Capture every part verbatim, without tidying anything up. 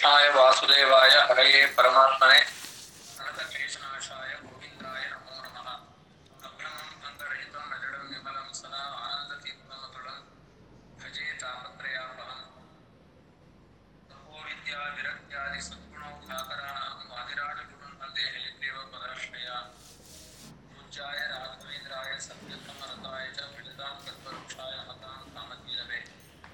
ಕೃಷ್ಣಾಯ ವಾಸುದೇವಾಯ ಹರಯೇ ಪರಮಾತ್ಮನೆ ಅನಂತಕ್ಲೇಶನಾಶಾಯ ಗೋವಿಂದಾಯ ನಮೋ ನಮಃ. ಅಭ್ರಮಂ ಅಂಗರಹಿತಂ ನಜಡಂ ವಿಮಲಂ ಸದಾ ಆನಂದತೀರ್ಥಮತುಲಂ ಭಜೇ ತಾಪತ್ರಯಾಪಹಂ. ತಪೋ ವಿದ್ಯಾ ವಿರಕ್ತ್ಯಾದಿ ಸದ್ಗುಣೋದ್ಧಾಕರಾಣಾಂ ವಾದಿರಾಜಗುರುಂ ವಂದೇ ಹಯಗ್ರೀವ ಪದಾಶ್ರಯ. ಪೂಜ್ಯಾಯ ರಾಘವೇಂದ್ರಾಯ ಸತ್ಯಸಮರತಾಯ ಚ ವಿಜತಾಂ ಕಲ್ಪವೃಕ್ಷಾಯ ಮತಾಂ ಕಾಮಧೀರವೇ.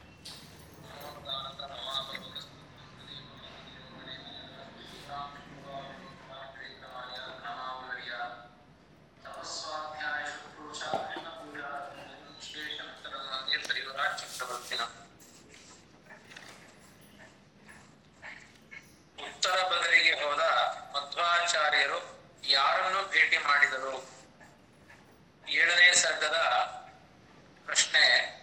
ಉತ್ತರ ಬದಲಿಗೆ ಹೋದ ಮಧ್ವಾಚಾರ್ಯರು ಯಾರನ್ನು ಭೇಟಿ ಮಾಡಿದರು? ಏಳನೇ ಸರ್ಗದ ಪ್ರಶ್ನೆ.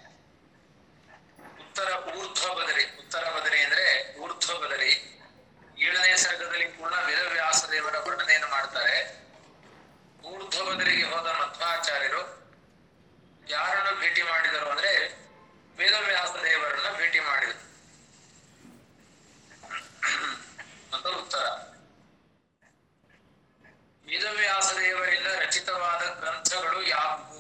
ಉತ್ತರ ಊರ್ಧ್ವ ಬದರಿ. ಉತ್ತರ ಬದರಿ ಅಂದ್ರೆ ಊರ್ಧ್ವ ಬದರಿ. ಏಳನೇ ಸರ್ಗದಲ್ಲಿ ಪೂರ್ಣ ವೇದವ್ಯಾಸ ದೇವರ ವರ್ಣನೆಯನ್ನು ಮಾಡ್ತಾರೆ. ಊರ್ಧ್ವ ಬದರಿಗೆ ಹೋದ ಮಧ್ವಾಚಾರ್ಯರು ಯಾರನ್ನು ಭೇಟಿ ಮಾಡಿದರು ಅಂದ್ರೆ ವೇದವ್ಯಾಸ ದೇವರನ್ನ ಭೇಟಿ ಮಾಡಿದರು ಅಂತ ಉತ್ತರ. ವೇದವ್ಯಾಸ ದೇವರಿಂದ ರಚಿತವಾದ ಗ್ರಂಥಗಳು ಯಾವುವು?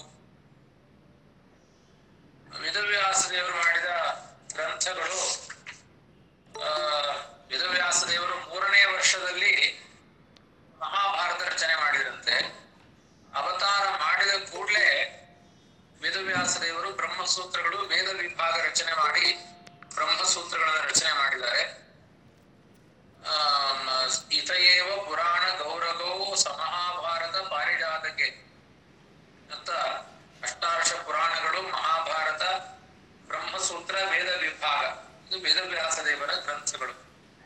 ವೇದವ್ಯಾಸ ದೇವರು ಮಾಡಿದ ಗ್ರಂಥಗಳು, ಆ ವೇದವ್ಯಾಸ ದೇವರು ಮೂರನೇ ವರ್ಷದಲ್ಲಿ ಮಹಾಭಾರತ ರಚನೆ ಮಾಡಿದಂತೆ. ಅವತಾರ ಮಾಡಿದ ಕೂಡಲೇ ವೇದವ್ಯಾಸ ದೇವರು ಬ್ರಹ್ಮಸೂತ್ರಗಳು ವೇದ ವಿಭಾಗ ರಚನೆ ಮಾಡಿ ಬ್ರಹ್ಮಸೂತ್ರಗಳನ್ನ ರಚನೆ ಮಾಡಿದ್ದಾರೆ. ಆ ಇತಯೇವ ಪುರಾಣ ಗೌರಗೋ ಸಮಹಾಭಾರತ ಪಾರಿಜಾತಕ್ಕೆ ಅಂತ ಅಷ್ಟಾದಶ ಪುರಾಣಗಳು, ಮಹಾಭಾರತ, ಬ್ರಹ್ಮಸೂತ್ರ, ವೇದ ವಿಭಾಗ, ಇದು ವೇದವ್ಯಾಸ ದೇವರ ಗ್ರಂಥಗಳು.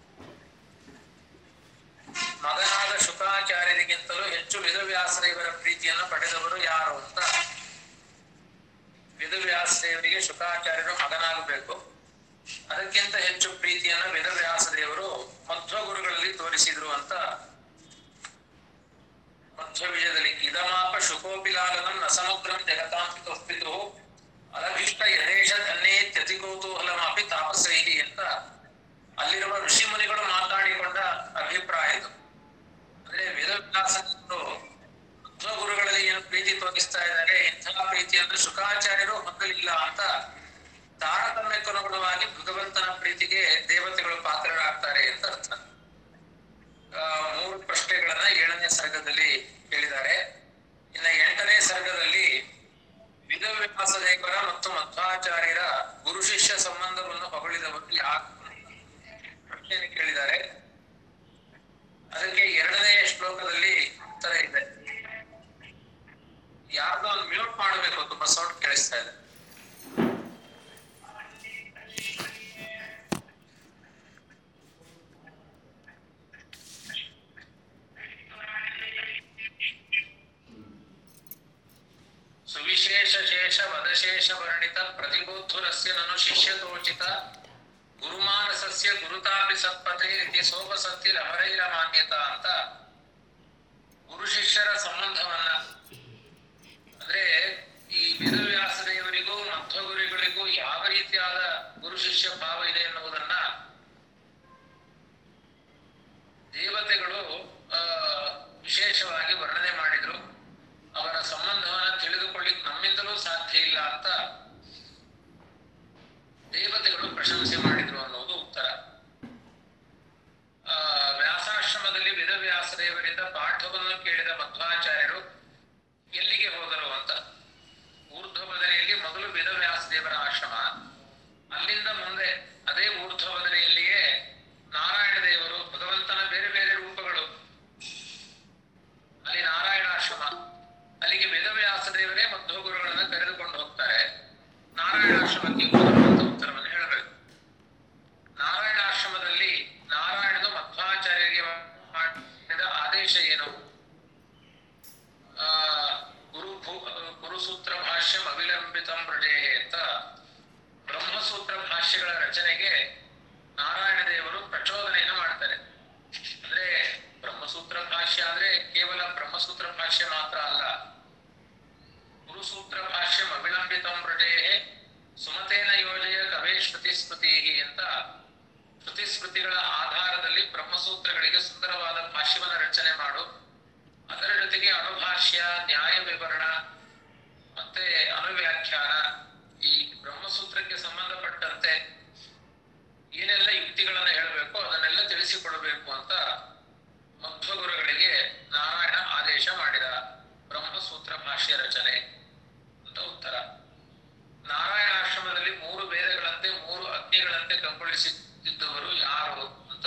ಮಗನಾದ ಶುಕಾಚಾರ್ಯರಿಗಿಂತಲೂ ಹೆಚ್ಚು ವೇದವ್ಯಾಸ ದೇವರ ಪ್ರೀತಿಯನ್ನು ಪಡೆದವರು ಯಾರು ಅಂತ. ವೇದವ್ಯಾಸ ದೇವರಿಗೆ ಶುಕಾಚಾರ್ಯರು ಮಗನಾಗಬೇಕು, ಅದಕ್ಕಿಂತ ಹೆಚ್ಚು ಪ್ರೀತಿಯನ್ನು ವೇದವ್ಯಾಸ ದೇವರು ಮಧ್ವ ಗುರುಗಳಲ್ಲಿ ತೋರಿಸಿದ್ರು ಅಂತ ಮಧ್ವ ವಿಜಯದಲ್ಲಿ ಇದಮಾಪ ಶುಕೋಪಿಲಾಲನಂ ನ ಸಮಗ್ರಂ ಜಗತಾಂಪಿತೋಸ್ಪಿತು ಅಲಭಿಷ್ಟ ಯಥೇಶ ಧನ್ಯೇತ್ಯತಿಕೌತೂಹಲಮಾಪಿ ತಾಪಸೈಹಿ ಅಂತ ಅಲ್ಲಿರುವ ಋಷಿ ಮುನಿಗಳು ಮಾತಾಡಿಕೊಂಡ ಅಭಿಪ್ರಾಯ ಇದು. ಅಂದ್ರೆ ವೇದವ್ಯಾಸರು ಮಧ್ವ ಗುರುಗಳಲ್ಲಿ ಏನು ಪ್ರೀತಿ ತೋರಿಸ್ತಾ ಇದ್ದಾರೆ, ಇಂತಹ ಪ್ರೀತಿಯನ್ನು ಶುಕಾಚಾರ್ಯರು ಹೊಂದಲಿಲ್ಲ ಅಂತ ತಾರತಮ್ಯಕ್ಕನುಗುಣವಾಗಿ ಭಗವಂತನ ಪ್ರೀತಿಗೆ ದೇವತೆಗಳು ಪಾತ್ರರಾಗ್ತಾರೆ ಅಂತ ಅರ್ಥ. ಆ ಮೂರು ಪ್ರಶ್ನೆಗಳನ್ನ ಏಳನೇ ಸರ್ಗದಲ್ಲಿ ಹೇಳಿದ್ದಾರೆ. ಇನ್ನ ಎಂಟನೇ ಸರ್ಗದಲ್ಲಿ ವೇದವ್ಯಾಸ ದೇವರ ಮತ್ತು ಮಧ್ವಾಚಾರ್ಯರ ಗುರು ಶಿಷ್ಯ ಸಂಬಂಧವನ್ನು ಹೊಗಳಿದವರು ಯಾರು ಪ್ರಶ್ನೆಯನ್ನು ಕೇಳಿದ್ದಾರೆ. ಅದಕ್ಕೆ ಎರಡನೇ ಶ್ಲೋಕದಲ್ಲಿ ಉತ್ತರ ಇದೆ. ಯಾರ್ದೋ ಒಂದು ಮ್ಯೂಟ್ ಮಾಡಬೇಕು, ತುಂಬಾ ಸೌಂಡ್ ಕೇಳಿಸ್ತಾ ಇದೆ. ಸುವಿಶೇಷ ಶೇಷ ವದಶೇಷ ವರ್ಣಿತ ಪ್ರತಿಬೋಧುರಸ್ಯ ನನು ಶಿಷ್ಯತೋಚಿತ ಗುರುಮಾನಸಸ್ಯ ಗುರುತಾಪಿ ಸತ್ಪತೆ ರೀತಿ ಸೋಪಸತ್ತಿ ರಮರೈರ ಮಾನ್ಯತ ಅಂತ ಗುರು ಶಿಷ್ಯರ ಸಂಬಂಧವನ್ನ, ಅಂದ್ರೆ ಈ ವೇದವ್ಯಾಸ ದೇವರಿಗೂ ಮಧ್ವ ಗುರುಗಳಿಗೂ ಯಾವ ರೀತಿಯಾದ ಗುರು ಶಿಷ್ಯ ಭಾವ ಇದೆ ಎನ್ನುವುದನ್ನ ದೇವತೆಗಳು ಆ ವಿಶೇಷವಾಗಿ ವರ್ಣನೆ ಮಾಡಿದ್ರು. ಅವರ ಸಂಬಂಧವನ್ನ ತಿಳಿದುಕೊಳ್ಳಿಕ್ ನಮ್ಮಿಂದಲೂ ಸಾಧ್ಯ ಇಲ್ಲ ಅಂತ ದೇವತೆಗಳು ಪ್ರಶಂಸೆ ಮಾಡಿದ್ರು ಅನ್ನೋದು ಉತ್ತರ. ಆ ವ್ಯಾಸಾಶ್ರಮದಲ್ಲಿ ವೇದವ್ಯಾಸ ದೇವರಿಂದ ಪಾಠವನ್ನು ಕೇಳಿದ ಮಧ್ವಾಚಾರ್ಯರು ಎಲ್ಲಿಗೆ ಹೋದರು ಅಂತ. ಊರ್ಧ್ವ ಬದರಿಯಲ್ಲಿ ಮೊದಲು ವೇದವ್ಯಾಸ ದೇವರ ಆಶ್ರಮ, ಅಲ್ಲಿಂದ ಮುಂದೆ ಅದೇ ಊರ್ಧ್ವ ಬದರಿಯಲ್ಲಿಯೇ ನಾರಾಯಣ ದೇವರು, ಭಗವಂತನ ಬೇರೆ ಬೇರೆ ರೂಪಗಳು, ಅಲ್ಲಿ ನಾರಾಯಣಾಶ್ರಮ, ಅಲ್ಲಿಗೆ ವೇದವ್ಯಾಸ ದೇವರೇ ಮಧ್ವ ಗುರುಗಳನ್ನ ಕರೆದುಕೊಂಡು ಹೋಗ್ತಾರೆ. ನಾರಾಯಣಾಶ್ರಮಕ್ಕೆ ಹೋದರು ಅಂತ ಉತ್ತರವನ್ನು ಹೇಳಬೇಕು. ನಾರಾಯಣಾಶ್ರಮದಲ್ಲಿ ನಾರಾಯಣನು ಮಧ್ವಾಚಾರ್ಯರಿಗೆ ಮಾಡಿದ ಆದೇಶ ಏನು? ಬ್ರಹ್ಮಸೂತ್ರಗಳಿಗೆ ಸುಂದರವಾದ ಭಾಷ್ಯವನ್ನ ರಚನೆ ಮಾಡು. ಅದರ ಜೊತೆಗೆ ಅನುಭಾಷ್ಯ, ನ್ಯಾಯ ವಿವರಣ ಮತ್ತೆ ಅನುವ್ಯಾಖ್ಯಾನ, ಈ ಬ್ರಹ್ಮಸೂತ್ರಕ್ಕೆ ಸಂಬಂಧಪಟ್ಟಂತೆ ಏನೆಲ್ಲ ಯುಕ್ತಿಗಳನ್ನ ಹೇಳಬೇಕು ಅದನ್ನೆಲ್ಲ ತಿಳಿಸಿಕೊಡಬೇಕು ಅಂತ ಮಧ್ವಗುರುಗಳಿಗೆ ನಾರಾಯಣ ಆದೇಶ ಮಾಡಿದ. ಬ್ರಹ್ಮಸೂತ್ರ ಭಾಷ್ಯ ರಚನೆ ಅಂತ ಉತ್ತರ. ನಾರಾಯಣಾಶ್ರಮದಲ್ಲಿ ಮೂರು ವೇದಗಳಂತೆ ಮೂರು ಅಗ್ನಿಗಳಂತೆ ಕಂಗೊಳಿಸುತ್ತಿದ್ದವರು ಯಾರು ಅಂತ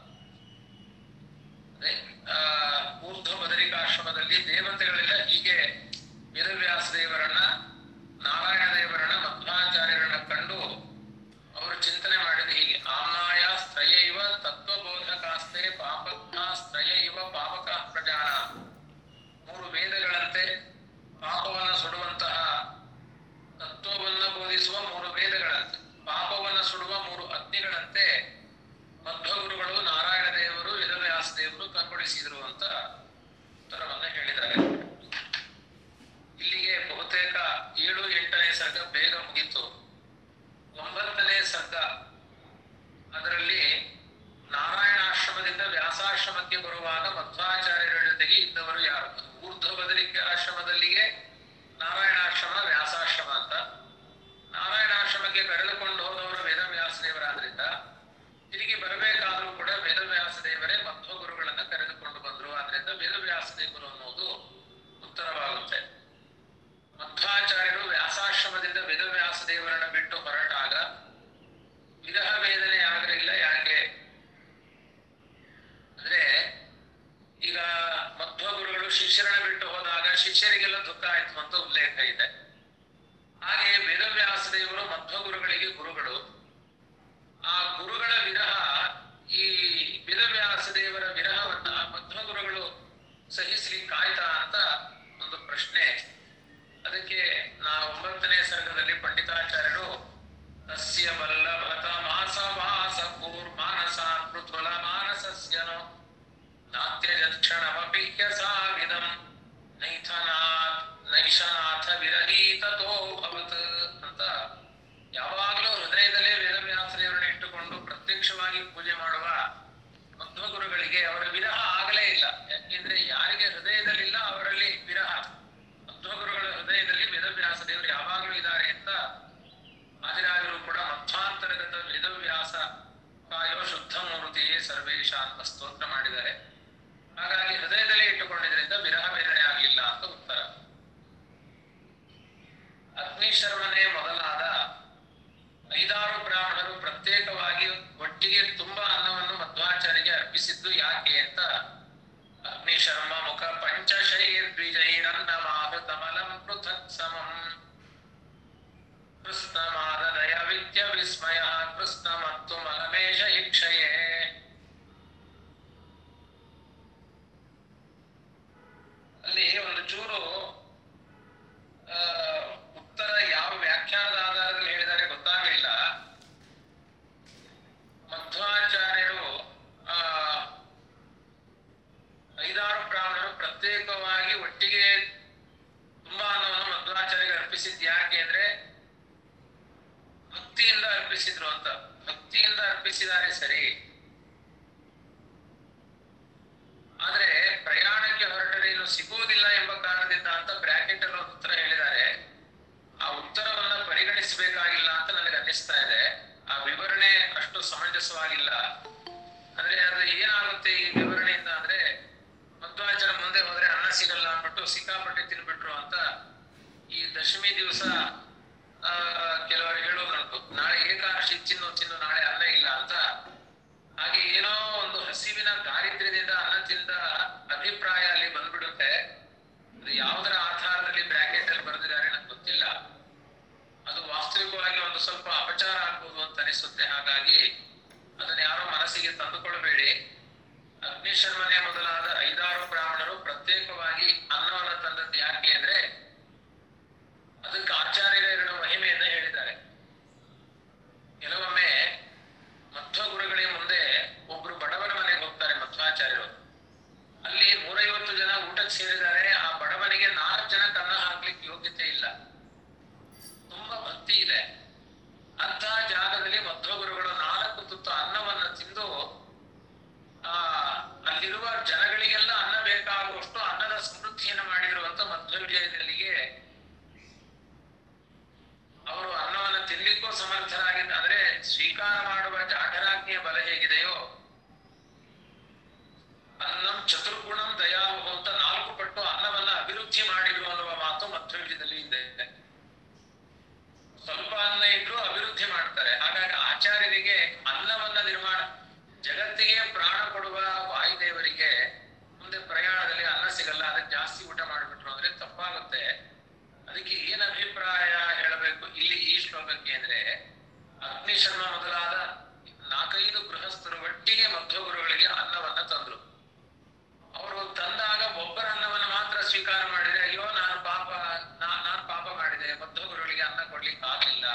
ಅದೇ ಆ ಊರ್ಧ್ವ ಬದರಿಕಾಶ್ರಮದಲ್ಲಿ ದೇವತೆಗಳೆಲ್ಲ ಹೀಗೆ ವೇದವ್ಯಾಸ ದೇವರನ್ನ, ನಾರಾಯಣ ದೇವರನ್ನ, ಮಧ್ವಾಚಾರ್ಯರನ್ನ ಕಂಡು ಅವರು ಚಿಂತನೆ ಮಾಡಿದ ಹೀಗೆ: ಆಮ್ನಾಯ ಸ್ತ್ರಯ ಇವ ತತ್ವಬೋಧಕಾಸ್ತೆ ಪಾಪಜ್ಞ ಸ್ತ್ರಯ ಇವ ಪಾಪಕ ಪ್ರಜಾನ. ಮೂರು ವೇದಗಳಂತೆ ಪಾಪವನ್ನ ಸುಡುವಂತಹ, ತತ್ವವನ್ನ ಬೋಧಿಸುವ ಮೂರು ವೇದಗಳಂತೆ, ಪಾಪವನ್ನ ಸುಡುವ ಮೂರು ಅಗ್ನಿಗಳಂತೆ ಮಧ್ವಗುರುಗಳು ನಾರಾಯಣ ದೇವರು ವೇದವ್ಯಾಸ ದೇವರು ಕಂಗೊಳಿಸಿದರು ಅಂತ ಉತ್ತರವನ್ನ ಹೇಳಿದ್ದಾರೆ. ಇಲ್ಲಿಗೆ ಬಹುತೇಕ ಏಳು ಎಂಟನೇ ಸರ್ಗ ಬೇಗ ಮುಗಿತು. ಒಂಬತ್ತನೇ ಸರ್ಗ ಅದರಲ್ಲಿ ನಾರಾಯಣಾಶ್ರಮದಿಂದ ವ್ಯಾಸಾಶ್ರಮಕ್ಕೆ ಬರುವಾಗ ಮಧ್ವಾಚಾರ್ಯರ ಜೊತೆಗೆ ಇದ್ದವರು ಯಾರು? ಊರ್ಧ್ವ ಬದರಿಕೆ ಆಶ್ರಮದಲ್ಲಿಗೆ ನಾರಾಯಣಾಶ್ರಮ, ವ್ಯಾಸಾಶ್ರಮ ಅಂತ. ನಾರಾಯಣಾಶ್ರಮಕ್ಕೆ ಕರೆದುಕೊಂಡು ಹೋದವರು ವೇದವ್ಯಾಸ ದೇವರಾದ್ರಿಂದ ತಿರುಗಿ ಬರಬೇಕಾದ್ರೂ ಕೂಡ ವೇದವ್ಯಾಸ ದೇವರೇ ಮಧ್ವಗುರುಗಳನ್ನ ಕರೆದುಕೊಂಡು ಬಂದ್ರು. ಆದ್ರಿಂದ ವೇದವ್ಯಾಸ ದೇವರು ಅನ್ನೋದು ಉತ್ತರವಾಗುತ್ತೆ. ಮಧ್ವಾಚಾರ್ಯರು ವ್ಯಾಸಾಶ್ರಮದಿಂದ ವೇದವ್ಯಾಸ ದೇವರನ್ನ ಬಿಟ್ಟು ಹೊರಟಾಗ ವಿರಹ ವೇದನೆ ಆಗಲಿಲ್ಲ. ಯಾಕೆ ಅಂದ್ರೆ ಈಗ ಮಧ್ವಗುರುಗಳು ಶಿಷ್ಯರನ್ನ ಬಿಟ್ಟು ಹೋದಾಗ ಶಿಷ್ಯರಿಗೆಲ್ಲ ದುಃಖ ಆಯ್ತು ಅಂತ ಉಲ್ಲೇಖ ಇದೆ. ಹಾಗೆ ವೇದವ್ಯಾಸ ದೇವರು ಮಧ್ವಗುರುಗಳಿಗೆ ಗುರುಗಳು. ಆ ಗುರುಗಳ ವಿರಹ, ಈ ವೇದವ್ಯಾಸ ದೇವರ ವಿರಹವನ್ನ ಮಧ್ವಗುರುಗಳು ಸಹಿಸ್ಲಿಕ್ಕೆ ಆಯ್ತಾ ಅಂತ ಒಂದು ಪ್ರಶ್ನೆ. ಅದಕ್ಕೆ ನಾ ಒಂಬತ್ತನೇ ಸರ್ಗದಲ್ಲಿ ಪಂಡಿತಾಚಾರ್ಯರು ತಸ್ಯ ವಲ್ಲಭತ ಮಾಸ ವಾಸ ಕೂರ್ಮಾನಸ ಪೃಥುಲ ಮಾನಸಸ್ಯನೋ ನಾತ್ಯಜಕ್ಷಣಮಪಿ ಹ್ಯಸಾವಿದಂ ನೈಥನಾಥ್ ನೈಷನಾಥ ವಿರಹೀತತೋ ಭವತ್ ಅಂತ ಯಾವಾಗಲೂ ಹೃದಯದಲ್ಲೇ ವೇದವ್ಯಾಸ ದೇವರನ್ನ ಇಟ್ಟುಕೊಂಡು ಪ್ರತ್ಯಕ್ಷವಾಗಿ ಪೂಜೆ ಮಾಡುವ ಮಧ್ವಗುರುಗಳಿಗೆ ಅವರ ವಿರಹ ಆಗಲೇ ಇಲ್ಲ. ಯಾಕೆಂದ್ರೆ ಯಾರಿಗೆ ಹೃದಯದಲ್ಲಿಲ್ಲ ಅವರಲ್ಲಿ ವಿರಹ. ಮಧ್ವಗುರುಗಳ ಹೃದಯದಲ್ಲಿ ವೇದವ್ಯಾಸ ದೇವರು ಯಾವಾಗಲೂ ಇದ್ದಾರೆ ಅಂತ ಆದಿರಾಜರು ಕೂಡ ಮಧ್ವಾಂತರ್ಗತ ವೇದವ್ಯಾಸ ಕಾಯೋ ಶುದ್ಧ ಮೂರ್ತಿಯೇ ಸರ್ವೇಶ ಅಂತ ಸ್ತೋತ್ರ ಮಾಡಿದ್ದಾರೆ. ಹಾಗಾಗಿ ಹೃದಯದಲ್ಲೇ ಇಟ್ಟುಕೊಂಡಿದ್ರಿಂದ ವಿರಹ ವೇದನೆ ಆಗಲಿಲ್ಲ ಅಂತ ಉತ್ತರ. ಅಗ್ನಿಶರ್ಮನೆ ಮೊದಲಾದ ಐದಾರು ಬ್ರಾಹ್ಮಣರು ಪ್ರತ್ಯೇಕವಾಗಿ ಒಟ್ಟಿಗೆ ತುಂಬಾ ಅನ್ನವನ್ನು ಮಧ್ವಾಚಾರ್ಯರಿಗೆ ಅರ್ಪಿಸಿದ್ದು ಯಾಕೆ ಅಂತ ಅಗ್ನಿಶರ್ಮ ಮುಖ ಪಂಚಶೈರ್ದ್ವಿಜೈರನ್ನಮಾಹುತಮಲಂ ಪೃಥಕ್ ಸಮಂ ಕೃಷ್ಣಮಾದಯ ವಿದ್ಯ ವಿಸ್ಮಯ ಕೃಷ್ಣ ಮತ್ತು ಮಲಮೇಶ ಇಕ್ಷಯೇ. ಅಲ್ಲಿ ಒಂದು ಚೂರು ಆ ಉತ್ತರ ಯಾವ ವ್ಯಾಖ್ಯಾನದ ಆಧಾರದಲ್ಲಿ ಹೇಳಿದರೆ ಗೊತ್ತಾಗಲಿಲ್ಲ. ಮಧ್ವಾಚಾರ್ಯರು ಆ ಐದಾರು ಬ್ರಾಹ್ಮಣರು ಪ್ರತ್ಯೇಕವಾಗಿ ಒಟ್ಟಿಗೆ ತುಂಬಾ ಅನ್ನವನ್ನು ಮಧ್ವಾಚಾರ್ಯರಿಗೆ ಅರ್ಪಿಸಿದ್ ಯಾಕೆ ಅಂದ್ರೆ ಭಕ್ತಿಯಿಂದ ಅರ್ಪಿಸಿದ್ರು ಅಂತ. ಭಕ್ತಿಯಿಂದ ಅರ್ಪಿಸಿದ್ದಾರೆ ಸರಿ, ಆದ್ರೆ ಪ್ರಯಾಣಕ್ಕೆ ಹೊರಟರೆ ಇನ್ನು ಸಿಗುವುದಿಲ್ಲ ಎಂಬ ಕಾರಣದಿಂದ ಅಂತ ಬ್ರಾಕೆಟ್ ಅಲ್ಲಿ ಒಂದು ಉತ್ತರ ಹೇಳಿದ್ದಾರೆ. ಆ ಉತ್ತರವನ್ನ ಪರಿಗಣಿಸಬೇಕಾಗಿಲ್ಲ ಅಂತ ನನಗೆ ಅನ್ನಿಸ್ತಾ ಇದೆ. ಆ ವಿವರಣೆ ಅಷ್ಟು ಸಮಂಜಸವಾಗಿಲ್ಲ. ಅಂದ್ರೆ ಅದು ಏನಾಗುತ್ತೆ ಈ ವಿವರಣೆಯಿಂದ ಅಂದ್ರೆ ಮಧ್ವಾಚಾರ್ಯ ಮುಂದೆ ಹೋದ್ರೆ ಅನ್ನ ಸಿಗಲ್ಲ ಅಂದ್ಬಿಟ್ಟು ಸಿಕ್ಕಾಪಟ್ಟೆ ತಿನ್ಬಿಟ್ರು ಅಂತ ಈ ದಶಮಿ ದಿವಸ ಆ ಕೆಲವರು ಹೇಳೋದುಂಟು, ನಾಳೆ ಏಕಾದಶಿ ತಿನ್ನು ತಿನ್ನು ನಾಳೆ ಅನ್ನ ಇಲ್ಲ ಅಂತ. ಹಾಗೆ ಏನೋ ಒಂದು ಹಸಿವಿನ ದಾರಿದ್ರ್ಯದಿಂದ ಅನ್ನ ತಿಂದ ಅಭಿಪ್ರಾಯ ಅಲ್ಲಿ ಬಂದ್ಬಿಡುತ್ತೆ. ಅದು ಯಾವುದರ ಆಧಾರದಲ್ಲಿ ಬ್ರಾಕೆಟ್ ಅಲ್ಲಿ ಬರೆದಿದ್ದಾರೆ ನನಗೆ ಗೊತ್ತಿಲ್ಲ. ಅದು ವಾಸ್ತವಿಕವಾಗಿ ಒಂದು ಸ್ವಲ್ಪ ಅಪಚಾರ ಆಗ್ಬೋದು ಅಂತ ಅನಿಸುತ್ತೆ. ಹಾಗಾಗಿ ಅದನ್ನ ಯಾರೋ ಮನಸ್ಸಿಗೆ ತಂದುಕೊಳ್ಬೇಡಿ. ಅಗ್ನಿಶರ್ಮನೆ ಮೊದಲಾದ ಐದಾರು ಬ್ರಾಹ್ಮಣರು ಪ್ರತ್ಯೇಕವಾಗಿ ಅನ್ನವನ್ನು ತಂದದ್ದು ಯಾಕೆ ಅಂದ್ರೆ ಅದಕ್ಕೆ ಆಚಾರ್ಯರ ಎರಡು ಮಹಿಮೆಯನ್ನ ಹೇಳಿದ್ದಾರೆ. ಕೆಲವೊಮ್ಮೆ ಮಧ್ವಗುರುಗಳಿಗೆ ಮುಂದೆ ಒಬ್ರು ಬಡವನ ಮನೆಗೆ ಹೋಗ್ತಾರೆ ಮಧ್ವಾಚಾರ್ಯರು. ಅಲ್ಲಿ ನೂರೈವತ್ತು ಜನ ಊಟಕ್ಕೆ ಸೇರಿದ್ದಾರೆ. ಆ ಬಡವನಿಗೆ ನಾಲ್ಕು ಜನಕ್ಕೆ ಅನ್ನ ಹಾಕ್ಲಿಕ್ಕೆ ಯೋಗ್ಯತೆ ಇಲ್ಲ, ತುಂಬಾ ಭಕ್ತಿ ಇದೆ. ಅಂತ ಜಾಗದಲ್ಲಿ ಮಧ್ವಗುರುಗಳು ನಾಲ್ಕು ತುತ್ತು ಅನ್ನವನ್ನ ತಿಂದು ಆ ಬಲ ಹೇಗಿದೆಯೋ ಅನ್ನಂ ಚತುರ್ಗುಣಂ ದಯಾಲು ಅಂತ ನಾಲ್ಕು ಪಟ್ಟು ಅನ್ನವನ್ನ ಅಭಿವೃದ್ಧಿ ಮಾಡಿದ್ರು ಅನ್ನುವ ಮಾತು ಮಧ್ವವಿಜಯದಲ್ಲಿ ಇದೆ. ಸ್ವಲ್ಪ ಅನ್ನ ಇದ್ರು ಅಭಿವೃದ್ಧಿ ಮಾಡ್ತಾರೆ. ಹಾಗಾಗಿ ಆಚಾರ್ಯರಿಗೆ ಅನ್ನವನ್ನ ನಿರ್ಮಾಣ, ಜಗತ್ತಿಗೆ ಪ್ರಾಣ ಕೊಡುವ ವಾಯುದೇವರಿಗೆ ಮುಂದೆ ಪ್ರಯಾಣದಲ್ಲಿ ಅನ್ನ ಸಿಗಲ್ಲ, ಅದಕ್ಕೆ ಜಾಸ್ತಿ ಊಟ ಮಾಡಿಬಿಟ್ರು ಅಂದ್ರೆ ತಪ್ಪಾಗುತ್ತೆ. ಅದಕ್ಕೆ ಏನ್ ಅಭಿಪ್ರಾಯ ಹೇಳಬೇಕು ಇಲ್ಲಿ ಈ ಶ್ಲೋಕಕ್ಕೆ ಅಂದ್ರೆ, ಅಗ್ನಿಶರ್ಮ ಮೊದಲಾದ ನಾಲ್ಕೈದು ಗೃಹಸ್ಥರು ಒಟ್ಟಿಗೆ ಮಧ್ವಗುರುಗಳಿಗೆ ಅನ್ನವನ್ನ ತಂದ್ರು. ಅವರು ತಂದಾಗ ಒಬ್ಬರ ಅನ್ನವನ್ನ ಮಾತ್ರ ಸ್ವೀಕಾರ ಮಾಡಿದ್ರೆ, ಅಯ್ಯೋ ನಾನು ಪಾಪ ನಾನು ಪಾಪ ಮಾಡಿದೆ, ಮಧ್ವಗುರುಗಳಿಗೆ ಅನ್ನ ಕೊಡ್ಲಿಕ್ಕೆ ಆಗ್ಲಿಲ್ಲ.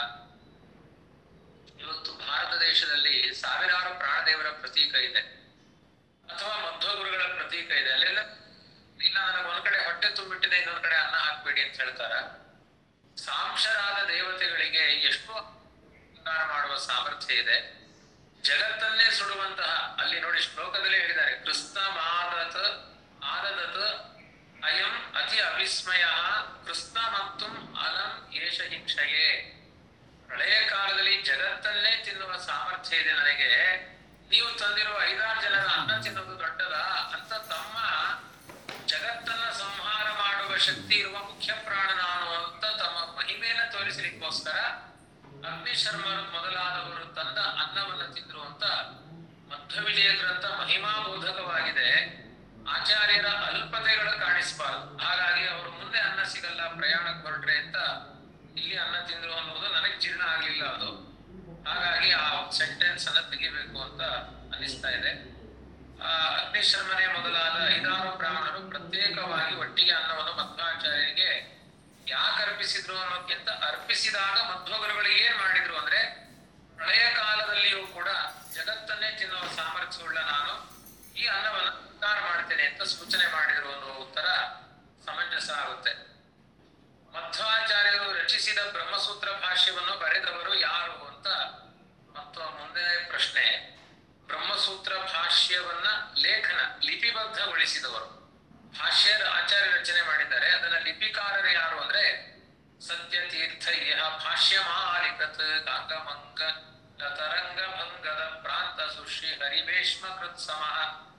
ಇವತ್ತು ಭಾರತ ದೇಶದಲ್ಲಿ ಸಾವಿರಾರು ಪ್ರಾಣದೇವರ ಪ್ರತೀಕ ಇದೆ ಅಥವಾ ಮಧ್ವಗುರುಗಳ ಪ್ರತೀಕ ಇದೆ. ಅಲ್ಲೆಲ್ಲ ಇಲ್ಲ ನನಗೆ ಒಂದ್ ಕಡೆ ಹೊಟ್ಟೆ ತುಂಬಿಟ್ಟಿದೆ, ಇನ್ನೊಂದ್ ಕಡೆ ಅನ್ನ ಹಾಕ್ಬೇಡಿ ಅಂತ ಹೇಳ್ತಾರ. ಸಾಂಶರಾದ ದೇವತೆಗಳಿಗೆ ಎಷ್ಟು ಮಾಡುವ ಸಾಮರ್ಥ್ಯ ಇದೆ. ಜಗತ್ತನ್ನೇ ಸುಡುವಂತಹ, ಅಲ್ಲಿ ನೋಡಿ ಶ್ಲೋಕದಲ್ಲಿ ಹೇಳಿದ್ದಾರೆ, ಕೃಷ್ಣ ಮಾದತ ಆದದತ ಅಯಂ ಅತಿ ಅವಿಸ್ಮಯ ಕೃಷ್ಣ ಮತ್ತು ಅಲಂ ಏಷ ಹಿಂಕ್ಷಯೇ. ಪ್ರಳಯ ಕಾಲದಲ್ಲಿ ಜಗತ್ತನ್ನೇ ತಿನ್ನುವ ಸಾಮರ್ಥ್ಯ ಇದೆ ನನಗೆ, ನೀವು ತಂದಿರುವ ಐದಾರು ಜನರ ಅನ್ನ ತಿನ್ನೋದು ದೊಡ್ಡದ ಅಂತ ತಮ್ಮ ಜಗತ್ತನ್ನ ಸಂಹಾರ ಮಾಡುವ ಶಕ್ತಿ ಇರುವ ಮುಖ್ಯ ಪ್ರಾಣ ನಾನು ಅಂತ ತಮ್ಮ ಮಹಿಮೆಯನ್ನು ತೋರಿಸಲಿಕ್ಕೋಸ್ಕರ ಅಗ್ನಿಶರ್ಮರು ಮೊದಲಾದವರು ತಂದ ಅನ್ನವನ್ನು ತಿಂದ್ರು ಅಂತ ಮಧ್ವವಿಜಯ ಗ್ರಂಥ ಮಹಿಮಾಬೋಧಕವಾಗಿದೆ. ಆಚಾರ್ಯರ ಅಲ್ಪತೆಗಳು ಕಾಣಿಸಬಾರದು. ಹಾಗಾಗಿ ಅವರು ಮುಂದೆ ಅನ್ನ ಸಿಗಲ್ಲ ಪ್ರಯಾಣಕ್ಕೆ ಹೊರಟ್ರೆ ಅಂತ ಇಲ್ಲಿ ಅನ್ನ ತಿಂದ್ರು ಅನ್ನೋದು ನನಗೆ ಜೀರ್ಣ ಆಗ್ಲಿಲ್ಲ ಅದು. ಹಾಗಾಗಿ ಆ ಸೆಂಟೆನ್ಸ್ ಅನ್ನ ತೆಗಿಬೇಕು ಅಂತ ಅನಿಸ್ತಾ ಇದೆ. ಆ ಅಗ್ನಿಶರ್ಮನೆ ಮೊದಲಾದ ಐದಾರು ಬ್ರಾಹ್ಮಣರು ಪ್ರತ್ಯೇಕವಾಗಿ ಒಟ್ಟಿಗೆ ಅನ್ನವನ್ನು ಮಧ್ವಾಚಾರ್ಯರಿಗೆ ಯಾಕೆ ಅರ್ಪಿಸಿದ್ರು ಅನ್ನೋಕ್ಕಿಂತ, ಅರ್ಪಿಸಿದಾಗ ಮಧ್ವಗುರುಗಳು ಏನ್ ಮಾಡಿದ್ರು ಅಂದ್ರೆ, ಪ್ರಳಯ ಕಾಲದಲ್ಲಿಯೂ ಕೂಡ ಜಗತ್ತನ್ನೇ ತಿನ್ನುವ ಸಾಮರ್ಥ್ಯವುಳ್ಳ ನಾನು ಈ ಅನ್ನವನ್ನು ಉದ್ಧಾರ ಮಾಡ್ತೇನೆ ಅಂತ ಸೂಚನೆ ಮಾಡಿದ್ರು ಅನ್ನುವ ಉತ್ತರ ಸಮಂಜಸ ಆಗುತ್ತೆ. ಮಧ್ವಾಚಾರ್ಯರು ರಚಿಸಿದ ಬ್ರಹ್ಮಸೂತ್ರ ಭಾಷ್ಯವನ್ನು ಬರೆದವರು ಯಾರು ಅಂತ ಮತ್ತು ಮುಂದಿನ ಪ್ರಶ್ನೆ. ಬ್ರಹ್ಮಸೂತ್ರ ಭಾಷ್ಯವನ್ನ ಲೇಖನ ಲಿಪಿಬದ್ಧಗೊಳಿಸಿದವರು ಭಾಷ್ಯ ಆಚಾರ್ಯ ರಚನೆ ಮಾಡಿದ್ದಾರೆ. ಅದನ್ನ ಲಿಪಿಕಾರರು ಯಾರು ಅಂದ್ರೆ ಸತ್ಯತೀರ್ಥ ಯಹ ಭಾಷ್ಯಮಾಲಿಕತ್ ಕಾಂಗಮಂಗ ತರಂಗ ಭಂಗದ ಪ್ರಾಂತ ಸುಶ್ರೀ ಹರಿಭೇಷ್ಮ ಕೃತ್ ಸಮಃ.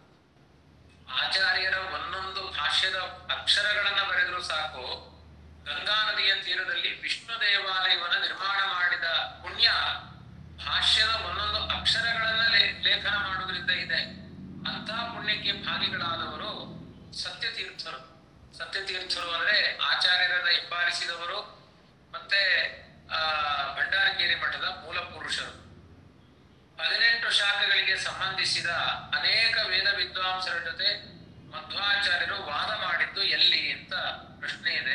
ಆಚಾರ್ಯರ ಒಂದೊಂದು ಭಾಷ್ಯದ ಅಕ್ಷರಗಳನ್ನ ಬರೆದ್ರು ಸಾಕು. ಗಂಗಾ ನದಿಯ ತೀರದಲ್ಲಿ ವಿಷ್ಣು ದೇವಾಲಯವನ್ನ ನಿರ್ಮಾಣ ಮಾಡಿದ ಪುಣ್ಯ ಭಾಷ್ಯದ ಒಂದೊಂದು ಅಕ್ಷರಗಳನ್ನ ಲೇಖನ ಮಾಡುವುದರಿಂದ ಇದೆ. ಅಂತಹ ಪುಣ್ಯಕ್ಕೆ ಭಾಗಿಗಳಾದವರು ಸತ್ಯತೀರ್ಥರು. ಸತ್ಯತೀರ್ಥರು ಅಂದ್ರೆ ಆಚಾರ್ಯರನ್ನ ಹಿಂಬಾಲಿಸಿದವರು ಮತ್ತೆ ಆ ಭಂಡಾರಗಿರಿ ಮಠದ ಮೂಲ ಪುರುಷರು. ಹದಿನೆಂಟು ಶಾಖೆಗಳಿಗೆ ಸಂಬಂಧಿಸಿದ ಅನೇಕ ವೇದ ವಿದ್ವಾಂಸರ ಜೊತೆ ಮಧ್ವಾಚಾರ್ಯರು ವಾದ ಮಾಡಿದ್ದು ಎಲ್ಲಿ ಅಂತ ಪ್ರಶ್ನೆ ಇದೆ.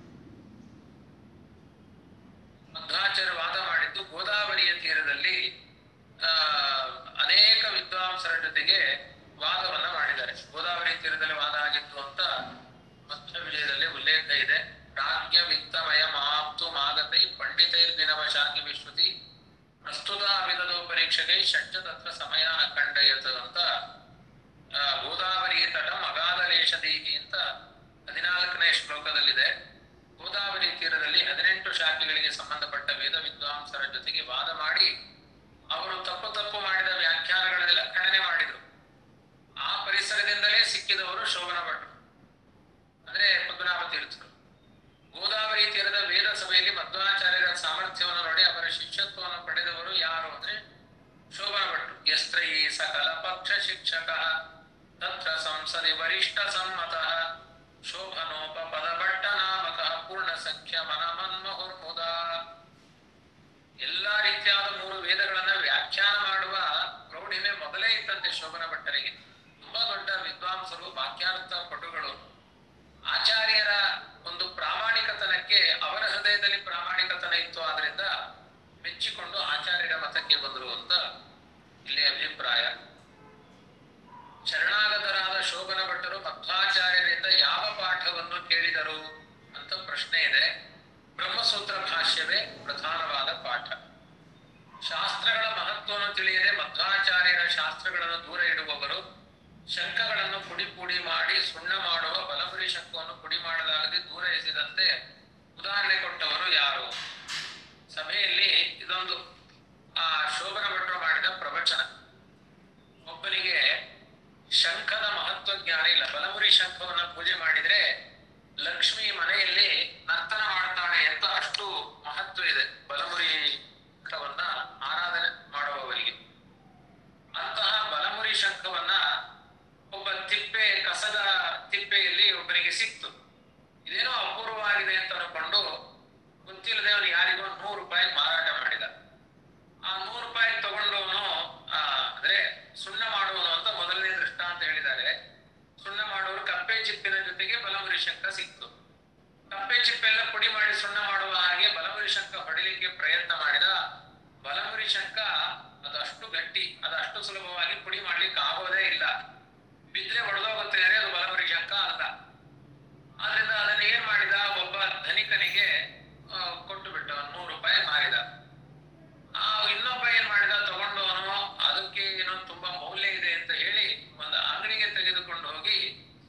ಮಧ್ವಾಚಾರ್ಯ ವಾದ ಮಾಡಿದ್ದು ಗೋದಾವರಿಯ ತೀರದಲ್ಲಿ ಆ ಅನೇಕ ವಿದ್ವಾಂಸರ ಜೊತೆಗೆ ವಾದವನ್ನ ಮಾಡಿದ್ದಾರೆ. ಗೋದಾವರಿ ತೀರದಲ್ಲಿ ವಾದ ಆಗಿತ್ತು ಅಂತ ಮಧ್ವವಿಜಯದಲ್ಲಿ ಉಲ್ಲೇಖ ಇದೆ. ಪ್ರಾಜ್ಞ ವಿತ್ತಮಯ ಮಾಪ್ತು ಮಾಗತೈ ಪಂಡಿತೈರ್ ದಿನವ ಶಾಂತಿ ವಿಶ್ರುತಿ ಪ್ರಸ್ತುತ ವಿಧದೋ ಪರೀಕ್ಷೆಗೆ ಷಡ್ಜ ತತ್ರ ಸಮಯ ಅಖಂಡಯತ್ ಅಂತ ಗೋದಾವರಿ ತಟ ಮಗಾಧಲೇಶದೀಹಿ ಅಂತ ಹದಿನಾಲ್ಕನೇ ಶ್ಲೋಕದಲ್ಲಿದೆ. ಗೋದಾವರಿ ತೀರದಲ್ಲಿ ಹದಿನೆಂಟು ಶಾಖೆಗಳಿಗೆ ಸಂಬಂಧಪಟ್ಟ ವೇದ ವಿದ್ವಾಂಸರ ಜೊತೆಗೆ ವಾದ ಮಾಡಿ ಅವರು ತಪ್ಪು ತಪ್ಪು ಮಾಡಿದ ವ್ಯಾಖ್ಯಾನಗಳನ್ನೆಲ್ಲ ಖಂಡನೆ ಮಾಡಿದರು. ಆ ಪರಿಸರದಿಂದಲೇ ಸಿಕ್ಕಿದವರು ಶೋಭನ ಭಟ್ರು ಅಂದ್ರೆ ಪದ್ಮನಾಭ ತೀರ್ಥರು. ಗೋದಾವರಿ ತೀರದ ವೇದ ಸಭೆಯಲ್ಲಿ ಮಧ್ವಾಚಾರ್ಯರ ಸಾಮರ್ಥ್ಯವನ್ನು ನೋಡಿ ಅವರ ಶಿಷ್ಯತ್ವವನ್ನು ಪಡೆದವರು ಯಾರು ಅಂದ್ರೆ ಶೋಭನ ಭಟ್ರು. ಯಸ್ತ್ರಯಿ ಸಕಲ ಪಕ್ಷ ಶಿಕ್ಷಕ ತತ್ರ ಸಂಸದಿ ವರಿಷ್ಠ ಸಮ್ಮತಃ ಶೋಭನೋಪ ಪದ ಭಟ್ಟ ನಾಮಕ ಪೂರ್ಣ ಸಂಖ್ಯ ಮನಮನ್ಮಹುರ್ಮುದ. ಎಲ್ಲಾ ರೀತಿಯಾದ ಮೂರು ವೇದಗಳನ್ನ ವ್ಯಾಖ್ಯಾನ ಮಾಡುವ ಪ್ರೌಢಿಮೆ ಮೊದಲೇ ಇತ್ತಂತೆ ಶೋಭನ ಭಟ್ಟರಿಗೆ. ತುಂಬಾ ದೊಡ್ಡ ವಿದ್ವಾಂಸರು, ವಾಕ್ಯಾರ್ಥ ಪಟುಗಳು. ಆಚಾರ್ಯರ ಒಂದು ಪ್ರಾಮಾಣಿಕತನಕ್ಕೆ ಅವರ ಹೃದಯದಲ್ಲಿ ಪ್ರಾಮಾಣಿಕತನ ಇತ್ತು, ಆದ್ರಿಂದ ಮೆಚ್ಚಿಕೊಂಡು ಆಚಾರ್ಯರ ಮತಕ್ಕೆ ಬಂದರು ಅಂತ ಇಲ್ಲಿ ಅಭಿಪ್ರಾಯ. ಶರಣಾಗತರಾದ ಶೋಭನ ಭಟ್ಟರು ಮಧ್ವಾಚಾರ್ಯರಿಂದ ಯಾವ ಪಾಠವನ್ನು ಕೇಳಿದರು ಅಂತ ಪ್ರಶ್ನೆ ಇದೆ. ಬ್ರಹ್ಮಸೂತ್ರ ಭಾಷ್ಯವೇ ಪ್ರಧಾನವಾದ ಪಾಠ. ಶಾಸ್ತ್ರಗಳ ಮಹತ್ವವನ್ನು ತಿಳಿಯದೆ ಮಧ್ವಾಚಾರ್ಯರ ಶಾಸ್ತ್ರಗಳನ್ನು ದೂರ ಇಡುವವರು, ಶಂಖಗಳನ್ನು ಪುಡಿ ಪುಡಿ ಮಾಡಿ ಸುಣ್ಣ ಮಾಡುವ ಬಲಬರಿ ಶಂಖವನ್ನು ಪುಡಿ ಮಾಡಲಾಗದೆ ದೂರ ಎಸೆದಂತೆ ಉದಾಹರಣೆ ಕೊಟ್ಟವರು ಯಾರು? ಸಭೆಯಲ್ಲಿ ಇದೊಂದು ಆ ಶೋಭನ ಭಟ್ರು ಮಾಡಿದ ಪ್ರವಚನ. ಶಂಖದ ಮಹತ್ವ ಜ್ಞಾನ ಇಲ್ಲ. ಬಲಮುರಿ ಶಂಖವನ್ನ ಪೂಜೆ ಮಾಡಿದ್ರೆ ಲಕ್ಷ್ಮಿ ಮನೆಯಲ್ಲಿ ನರ್ತನ ಮಾಡ್ತಾಳೆ ಅಂತ ಅಷ್ಟು ಮಹತ್ವ ಇದೆ ಬಲಮುರಿ ಶಂಖವನ್ನ ಆರಾಧನೆ ಮಾಡುವವರಿಗೆ. ಅಂತಹ ಬಲಮುರಿ ಶಂಖವನ್ನ ಒಬ್ಬ ತಿಪ್ಪೆ ಕಸದ ತಿಪ್ಪೆಯಲ್ಲಿ ಒಬ್ಬನಿಗೆ ಸಿಕ್ತು. ಇದೇನೋ ಅಪೂರ್ವವಾಗಿದೆ ಅಂತ ಅನ್ಕೊಂಡು ಗೊತ್ತಿಲ್ಲದೆ ಅವನು ಯಾರಿಗೋ ನೂರು ರೂಪಾಯಿ ಮಾರಾಟ ಮಾಡಿದ. ಆ ನೂರು ರೂಪಾಯಿ ತಗೊಂಡವನು ಆ ಅಂದ್ರೆ ಸುಣ್ಣ ಮಾಡುವನು ಅಂತ ಮೊದಲನೇ ದೃಷ್ಟಾಂತ ಹೇಳಿದ್ದಾರೆ. ಸುಣ್ಣ ಮಾಡುವರು ಕಪ್ಪೆ ಚಿಪ್ಪಿನ ಜೊತೆಗೆ ಬಲಮುರಿ ಶಂಖ ಸಿಕ್ತು. ಕಪ್ಪೆ ಚಿಪ್ಪೆಲ್ಲ ಪುಡಿ ಮಾಡಿ ಸುಣ್ಣ ಮಾಡುವ ಹಾಗೆ ಬಲಮುರಿ ಶಂಖ ಹೊಡಿಲಿಕ್ಕೆ ಪ್ರಯತ್ನ ಮಾಡಿದ. ಬಲಮುರಿ ಶಂಖ ಅದಷ್ಟು ಗಟ್ಟಿ, ಅದಷ್ಟು ಸುಲಭವಾಗಿ ಪುಡಿ ಮಾಡ್ಲಿಕ್ಕೆ ಆಗೋದೇ ಇಲ್ಲ. ಬಿದ್ರೆ ಹೊಡೆದೋಗುತ್ತೆ, ಅದು ಬಲಮುರಿ ಶಂಖ ಅಲ್ಲ. ಆದ್ರಿಂದ ಅದನ್ನ ಏನ್ ಮಾಡಿದ, ಒಬ್ಬ ಧನಿಕನಿಗೆ ಕೊಟ್ಟು ಬಿಟ್ಟ, ನೂರು ರೂಪಾಯಿ ಮಾರಿದ. ಆ ಇನ್ನೊಬ್ಬ ಏನ್ ಮಾಡಿದ, ತಗೊಂಡವನು ಅದಕ್ಕೆ ಏನೋ ತುಂಬಾ ಮೌಲ್ಯ ಇದೆ ಅಂತ ಹೇಳಿ ಒಂದು ಅಂಗಡಿಗೆ ತೆಗೆದುಕೊಂಡು ಹೋಗಿ,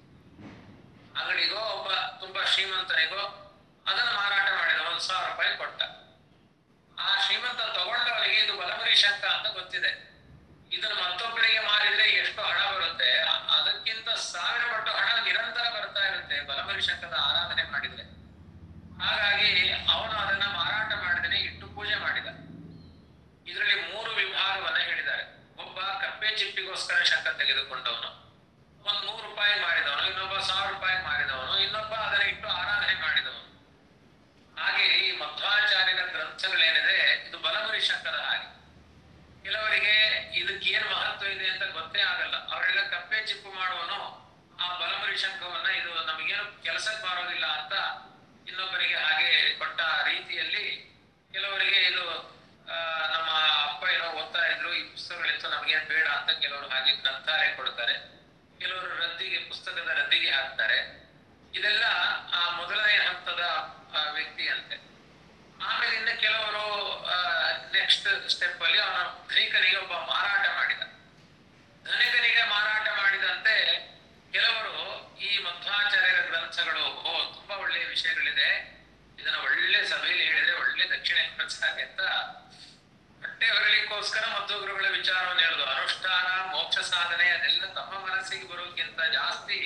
ಅಂಗಡಿಗೋ ಒಬ್ಬ ತುಂಬಾ ಶ್ರೀಮಂತನಿಗೋ ಅದನ್ನ ಮಾರಾಟ ಮಾಡಿದ. ಒಂದ್ ಸಾವಿರ ರೂಪಾಯಿ ಕೊಟ್ಟ. ಆ ಶ್ರೀಮಂತ ತಗೊಂಡವನಿಗೆ ಇದು ಬಲಮುರಿ ಶಂಖ ಅಂತ ಗೊತ್ತಿದೆ. ಇದನ್ನು ಮತ್ತೊಬ್ಬರಿಗೆ ಮಾರಿದ್ರೆ ಎಷ್ಟು ಹಣ ಬರುತ್ತೆ, ಅದಕ್ಕಿಂತ ಸಾವಿರ ಪಟ್ಟು ಹಣ ನಿರಂತರ ಬರ್ತಾ ಇರುತ್ತೆ ಬಲಮುರಿ ಶಂಖದ ಆರಾಧನೆ ಮಾಡಿದ್ರೆ. ಹಾಗಾಗಿ ಅವನು ಅದನ್ನ ಮಾರಾಟ ಮಾಡಿದನೆ ಇಟ್ಟು ಪೂಜೆ ಮಾಡಿದ. ಇದರಲ್ಲಿ ಮೂರು ವಿಭಾಗವನ್ನ ಹೇಳಿದ್ದಾರೆ. ಒಬ್ಬ ಕಪ್ಪೆ ಚಿಪ್ಪಿಗೋಸ್ಕರ ಶಂಖ ತೆಗೆದುಕೊಂಡವನು, ಒಂದ್ ನೂರು ರೂಪಾಯಿ ಮಾರಿದವನು, ಇನ್ನೊಬ್ಬ ಸಾವಿರ ರೂಪಾಯಿ ಮಾರಿದವನು, ಇನ್ನೊಬ್ಬ ಅದನ್ನ ಇಟ್ಟು ಆರಾಧನೆ ಮಾಡಿದವನು. ಹಾಗೆ ಈ ಮಧ್ವಾಚಾರ್ಯರ ಗ್ರಂಥಗಳೇನಿದೆ ಇದು ಬಲಮುರಿ ಶಂಖದ ಹಾಗೆ. ಕೆಲವರಿಗೆ ಇದಕ್ಕೆ ಏನ್ ಮಹತ್ವ ಇದೆ ಅಂತ ಗೊತ್ತೇ ಆಗಲ್ಲ. ಅವರೆಲ್ಲ ಕಪ್ಪೆ ಚಿಪ್ಪು ಮಾಡುವನು ಆ ಬಲಮುರಿ ಶಂಖವನ್ನ ಇದು ನಮಗೇನು ಕೆಲಸಕ್ಕೆ ಬರೋದಿಲ್ಲ ಅಂತ ಇನ್ನೊಬ್ಬರಿಗೆ ಹಾಗೆ ಕೊಟ್ಟ ರೀತಿಯಲ್ಲಿ ಕೆಲವರಿಗೆ ಇದು ಆ ನಮ್ಮ ಅಪ್ಪ ಏನೋ ಓದ್ತಾ ಇದ್ರು, ಈ ಪುಸ್ತಕಗಳಿತ್ತು ನಮಗೇನ್ ಬೇಡ ಅಂತ ಕೆಲವರು ಹಾಗೆ ಗ್ರಂಥಾಲಯ ಕೊಡ್ತಾರೆ. ಕೆಲವರು ರದ್ದಿಗೆ, ಪುಸ್ತಕದ ರದ್ದಿಗೆ ಹಾಕ್ತಾರೆ. ಇದೆಲ್ಲ ಆ ಮೊದಲನೇ ಹಂತದ ವ್ಯಕ್ತಿ ಅಂತೆ. ಆಮೇಲೆ ಇನ್ನು ಕೆಲವರು ನೆಕ್ಸ್ಟ್ ಸ್ಟೆಪ್ ಅಲ್ಲಿ ಅವನ ಧನಿಕನಿಗೆ ಒಬ್ಬ ಮಾರಾಟ ಮಾಡಿದ. ಧನಿಕನಿಗೆ ಮಾರಾಟ ಮಾಡಿದಂತೆ ಕೆಲವರು ಈ ಮಧ್ವಾಚಾರ್ಯರ ಗ್ರಂಥಗಳು ಓ ತುಂಬಾ ಒಳ್ಳೆಯ ವಿಷಯಗಳಿದೆ, ಇದನ್ನ ಒಳ್ಳೆ ಸಭೆಯಲ್ಲಿ ಹೇಳಿದ್ರೆ ಒಳ್ಳೆ ದಕ್ಷಿಣೆ ಖರ್ಚಾಗೆ ಅಂತ ಹೊಟ್ಟೆ ಹೊರಲಿಕ್ಕೋಸ್ಕರ ಮಧ್ವಗುರುಗಳ ವಿಚಾರವನ್ನು ಹೇಳುದು. ಅನುಷ್ಠಾನ, ಮೋಕ್ಷ ಸಾಧನೆ ಅದೆಲ್ಲ ತಮ್ಮ ಮನಸ್ಸಿಗೆ ಬರೋಕ್ಕಿಂತ ಜಾಸ್ತಿ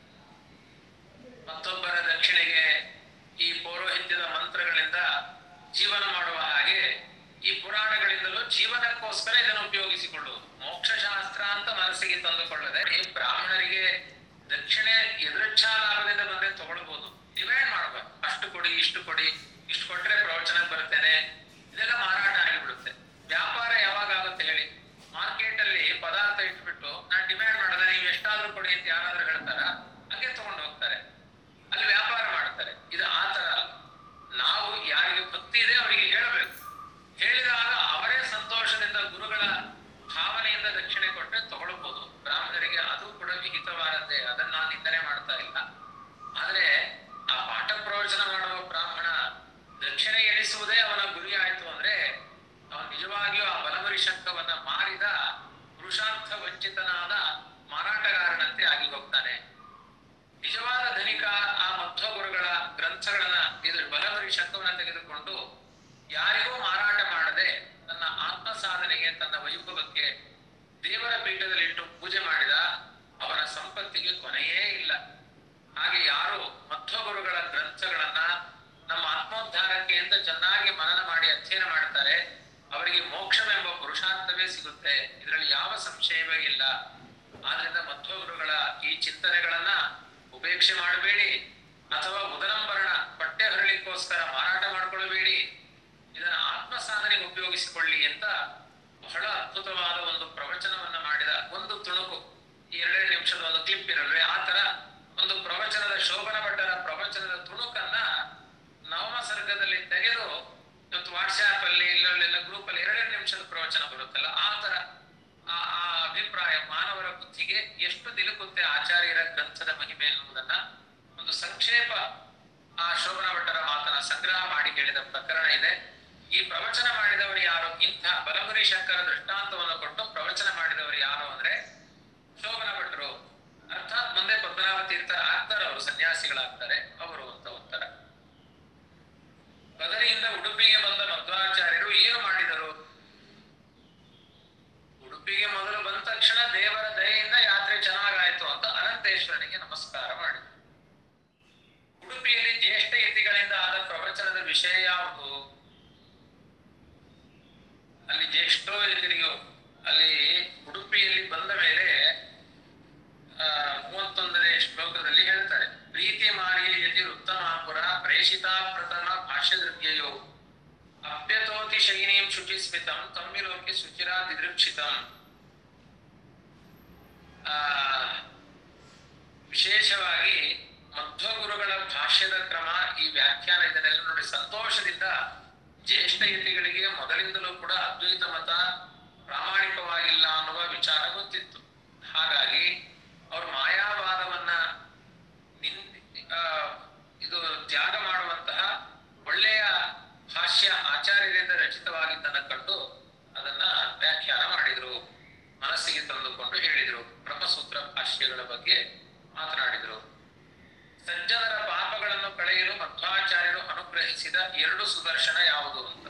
ಮತ್ತೊಬ್ಬರ ದಕ್ಷಿಣೆಗೆ ಈ ಪೌರೋಹಿತ್ಯದ ಮಂತ್ರಗಳಿಂದ ಜೀವನ ಮಾಡುವ ಹಾಗೆ ಈ ಪುರಾಣಗಳಿಂದಲೂ ಜೀವನಕ್ಕೋಸ್ಕರ ಇದನ್ನು ಉಪಯೋಗಿಸಿಕೊಳ್ಳುವುದು. ಮೋಕ್ಷಶಾಸ್ತ್ರ ಅಂತ ಮನಸ್ಸಿಗೆ ತಂದುಕೊಳ್ಳದೆ ಬ್ರಾಹ್ಮಣರಿಗೆ ದಕ್ಷಿಣೆ ಎದುರಿಚ್ಛಾ ಲಾಭದಿಂದ ಬಂದ್ರೆ ತಗೊಳ್ಬಹುದು, ಡಿಮ್ಯಾಂಡ್ ಮಾಡ್ಬೇಕು. ಅಷ್ಟು ಕೊಡಿ, ಇಷ್ಟು ಕೊಡಿ, ಇಷ್ಟು ಕೊಟ್ರೆ ಪ್ರವಚನಕ್ಕೆ ಬರ್ತೇನೆ, ಇದೆಲ್ಲ ಮಾರಾಟ ಆಗಿಬಿಡುತ್ತೆ. ವ್ಯಾಪಾರ ಯಾವಾಗ ಆಗುತ್ತೆ ಹೇಳಿ? ಮಾರ್ಕೆಟ್ ಅಲ್ಲಿ ಪದಾರ್ಥ ಇಟ್ಬಿಟ್ಟು ನಾನು ಡಿಮ್ಯಾಂಡ್ ಮಾಡದ ನೀವು ಎಷ್ಟಾದ್ರೂ ಕೊಡಿ ಅಂತ ಯಾರಾದ್ರೂ ಹೇಳ್ತಾರ? ಹಂಗೆ ತಗೊಂಡು ಹೋಗ್ತಾರೆ, ಅಲ್ಲಿ ವ್ಯಾಪಾರ ಮಾಡ್ತಾರೆ. ಇದು ಆತರ ಅಲ್ಲ. ನಾವು ಯಾರಿಗೆ ಭಕ್ತಿ ಇದೆ ಅವರಿಗೆ ಹೇಳಬೇಕು. ಹೇಳಿದಾಗ ಅವರೇ ಸಂತೋಷದಿಂದ ಗುರುಗಳ ಭಾವನೆಯಿಂದ ದಕ್ಷಿಣೆ ಕೊಟ್ಟರೆ ತಗೊಳ್ಬಹುದು. ಬ್ರಾಹ್ಮಣರಿಗೆ ಅದು ಕೂಡ ವಿಹಿತವಾದದ್ದೇ, ಅದನ್ನ ನಾನು ನಿಂದನೆ ಮಾಡ್ತಾ ಇಲ್ಲ. ಆದ್ರೆ ಆ ಪಾಠ ಪ್ರವಚನ ಮಾಡುವ ಬ್ರಾಹ್ಮಣ ದಕ್ಷಿಣೆ ಎಣಿಸುವುದೇ ಅವನ ಗುರಿ ಆಯ್ತು ಅಂದ್ರೆ ಅವನು ನಿಜವಾಗಿಯೂ ಆ ಬಲಮುರಿ ಶಂಖವನ್ನ ಮಾರಿದ ಪುರುಷಾರ್ಥ ವಂಚಿತನಾದ ಮಾರಾಟಗಾರನಂತೆ ಆಗಿ ಹೋಗ್ತಾನೆ. ನಿಜವಾದ ಧನಿಕ ಆ ಮಧ್ವ ಗುರುಗಳ ಗ್ರಂಥಗಳನ್ನ ಇದು ಬಲಮುರಿ ಶಂಖವನ್ನ ತೆಗೆದುಕೊಂಡು ಯಾರಿಗೂ ಮಾರಾಟ ಮಾಡದೆ ತನ್ನ ಆತ್ಮ ಸಾಧನೆಗೆ, ತನ್ನ ವೈಭವಕ್ಕೆ ದೇವರ ಪೀಠದಲ್ಲಿಟ್ಟು ಪೂಜೆ ಮಾಡಿದ ಅವನ ಸಂಪತ್ತಿಗೆ ಕೊನೆಯೇ ಇಲ್ಲ. ಹಾಗೆ ಯಾರು ಮಧ್ವ ಗುರುಗಳ ಗ್ರಂಥಗಳನ್ನ ನಮ್ಮ ಆತ್ಮೋದ್ಧಾರಕ್ಕೆ ಅಂತ ಚೆನ್ನಾಗಿ ಮನನ ಮಾಡಿ ಅಧ್ಯಯನ ಮಾಡ್ತಾರೆ ಅವರಿಗೆ ಮೋಕ್ಷವೆಂಬ ಪುರುಷಾರ್ಥವೇ ಸಿಗುತ್ತೆ. ಇದರಲ್ಲಿ ಯಾವ ಸಂಶಯವೇ ಇಲ್ಲ. ಆದ್ರಿಂದ ಮಧ್ವ ಗುರುಗಳ ಈ ಚಿಂತನೆಗಳನ್ನ ಉಪೇಕ್ಷೆ ಮಾಡಬೇಡಿ, ಅಥವಾ ಉದರಂಬರಣ ಬಟ್ಟೆ ಹರಳಿಕ್ಕೋಸ್ಕರ ಮಾರಾಟ ಮಾಡ್ಕೊಳ್ಬೇಡಿ. ಇದನ್ನ ಆತ್ಮ ಸಾಧನೆಗೆ ಉಪಯೋಗಿಸಿಕೊಳ್ಳಿ ಅಂತ ಬಹಳ ಅದ್ಭುತವಾದ ಒಂದು ಪ್ರವಚನವನ್ನ ಮಾಡಿದ. ಒಂದು ತುಣುಕು, ಎರಡೇ ನಿಮಿಷದ ಒಂದು ಕ್ಲಿಪ್ ಇರಲ್ವೇ, ಆ ತರ ಒಂದು ಪ್ರವಚನದ, ಶೋಭನ ಭಟ್ಟರ ಪ್ರವಚನದ ತುಣುಕನ್ನ ನವಮ ಸರ್ಗದಲ್ಲಿ ತೆಗೆದು ಇವತ್ತು ವಾಟ್ಸ್ಆಪ್ ಅಲ್ಲಿ ಇಲ್ಲೆಲ್ಲ ಗ್ರೂಪ್ ಅಲ್ಲಿ ಎರಡೆರಡು ನಿಮಿಷದ ಪ್ರವಚನ ಬರುತ್ತಲ್ಲ, ಆ ತರ ಆ ಅಭಿಪ್ರಾಯ ಮಾನವರ ಬುದ್ಧಿಗೆ ಎಷ್ಟು ನಿಲುಕುತ್ತೆ ಆಚಾರ್ಯರ ಗ್ರಂಥದ ಮಹಿಮೆ ಎನ್ನುವುದನ್ನ ಒಂದು ಸಂಕ್ಷೇಪ ಆ ಶೋಭನ ಭಟ್ಟರ ಮಾತನ್ನ ಸಂಗ್ರಹ ಮಾಡಿ ಹೇಳಿದ ಪ್ರಕರಣ ಇದೆ. ಈ ಪ್ರವಚನ ಮಾಡಿದವರು ಯಾರು? ಇಂಥ ಬಲಮುರಿ ಶಂಕರ ದೃಷ್ಟಾಂತವನ್ನು ಕೊಟ್ಟು ಪ್ರವಚನ ಮಾಡಿದವರು ಯಾರು ಅಂದ್ರೆ ಶೋಭನ ಭಟ್ಟರು. ಅರ್ಥಾತ್ ಮುಂದೆ ಪದ್ಮನಾಭ ತೀರ್ಥರ ಆಗ್ತಾರೆ, ಅವರು ಸನ್ಯಾಸಿಗಳಾಗ್ತಾರೆ ಅವರು ಅಂತ ಉತ್ತರ. ಬದರಿಯಿಂದ ಉಡುಪಿಗೆ ಬಂದ ಮಧ್ವಾಚಾರ್ಯರು ಏನು ಮಾಡಿದರು? ಉಡುಪಿಗೆ ಮೊದಲು ಬಂದ ತಕ್ಷಣ ದೇವರ ದಯೆಯಿಂದ ಯಾತ್ರೆ ಚೆನ್ನಾಗ ಗುರುಗಳಿಗೆ ನಮಸ್ಕಾರ ಮಾಡಿದರು. ಉಡುಪಿಯಲ್ಲಿ ಜ್ಯೇಷ್ಠ ಯತಿಗಳಿಂದ ಆದ ಪ್ರವಚನದ ವಿಷಯ ಯಾವುದು? ಅಲ್ಲಿ ಜ್ಯೇಷ್ಠೋ ಯತಿರಿಗೂ ಅಲ್ಲಿ ಉಡುಪಿಯಲ್ಲಿ ಬಂದ ಮೇಲೆ ಆ ಮೂವತ್ತೊಂದನೇ ಶ್ಲೋಕದಲ್ಲಿ ಹೇಳ್ತಾರೆ, ಪ್ರೀತಿ ಮಾರಿಯ ಯತಿ ಉತ್ತಮಾಪುರ ಪ್ರೇಷಿತಾ ಪ್ರಥಮ ಭಾಷ್ಯದೃಗ್ಯಯೋ ಅಪ್ಯತೋತಿ ಶೈನೀಂ ಶುಚಿಸ್ಮಿತಂ ತಮ್ಮಿಲೋಕಿ ಶುಚಿರಾ ದಿದೃಕ್ಷಿತಂ. ಆ ವಿಶೇಷವಾಗಿ ಮಧ್ವಗುರುಗಳ ಭಾಷ್ಯದ ಕ್ರಮ, ಈ ವ್ಯಾಖ್ಯಾನ, ಇದನ್ನೆಲ್ಲ ನೋಡಿ ಸಂತೋಷದಿಂದ ಜ್ಯೇಷ್ಠ ಯತಿಗಳಿಗೆ ಮೊದಲಿಂದಲೂ ಕೂಡ ಅದ್ವೈತ ಮತ ಪ್ರಾಮಾಣಿಕವಾಗಿಲ್ಲ ಅನ್ನುವ ವಿಚಾರ ಗೊತ್ತಿತ್ತು. ಹಾಗಾಗಿ ಅವರು ಮಾಯಾವಾದವನ್ನ ನಿನ್ ಇದು ತ್ಯಾಗ ಮಾಡುವಂತಹ ಒಳ್ಳೆಯ ಭಾಷ್ಯ ಆಚಾರ್ಯರಿಂದ ರಚಿತವಾಗಿದ್ದನ್ನು ಕಂಡು ಅದನ್ನ ವ್ಯಾಖ್ಯಾನ ಮಾಡಿದ್ರು, ಮನಸ್ಸಿಗೆ ತಂದುಕೊಂಡು ಹೇಳಿದ್ರು. ಬ್ರಹ್ಮಸೂತ್ರ ಭಾಷ್ಯಗಳ ಬಗ್ಗೆ ಮಾತನಾಡಿದರು. ಸಜ್ಜನರ ಪಾಪಗಳನ್ನು ಕಳೆಯಲು ಮಧ್ವಾಚಾರ್ಯರು ಅನುಗ್ರಹಿಸಿದ ಎರಡು ಸುದರ್ಶನ ಯಾವುದು ಅಂತ.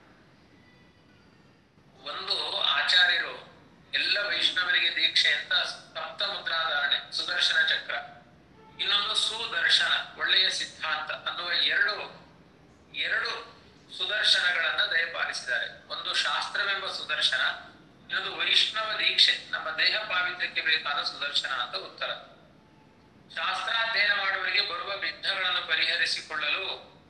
ಒಂದು, ಆಚಾರ್ಯರು ಎಲ್ಲ ವೈಷ್ಣವರಿಗೆ ದೀಕ್ಷೆ ಅಂತ ಸಪ್ತ ಮುದ್ರಾಧಾರಣೆ ಸುದರ್ಶನ ಚಕ್ರ, ಇನ್ನೊಂದು ಸುದರ್ಶನ ಒಳ್ಳೆಯ ಸಿದ್ಧಾಂತ ಅನ್ನುವ ಎರಡು ಎರಡು ಸುದರ್ಶನಗಳನ್ನ ದಯಪಾಲಿಸಿದ್ದಾರೆ. ಒಂದು ಶಾಸ್ತ್ರವೆಂಬ ಸುದರ್ಶನ, ಇನ್ನೊಂದು ವೈಷ್ಣವ ದೀಕ್ಷೆ, ನಮ್ಮ ದೇಹ ಪಾವಿತ್ರ್ಯಕ್ಕೆ ಬೇಕಾದ ಸುದರ್ಶನ ಅಂತ ಉತ್ತರ. ಶಾಸ್ತ್ರಾಧ್ಯಯನ ಮಾಡುವವರಿಗೆ ಬರುವ ವಿಘ್ನಗಳನ್ನು ಪರಿಹರಿಸಿಕೊಳ್ಳಲು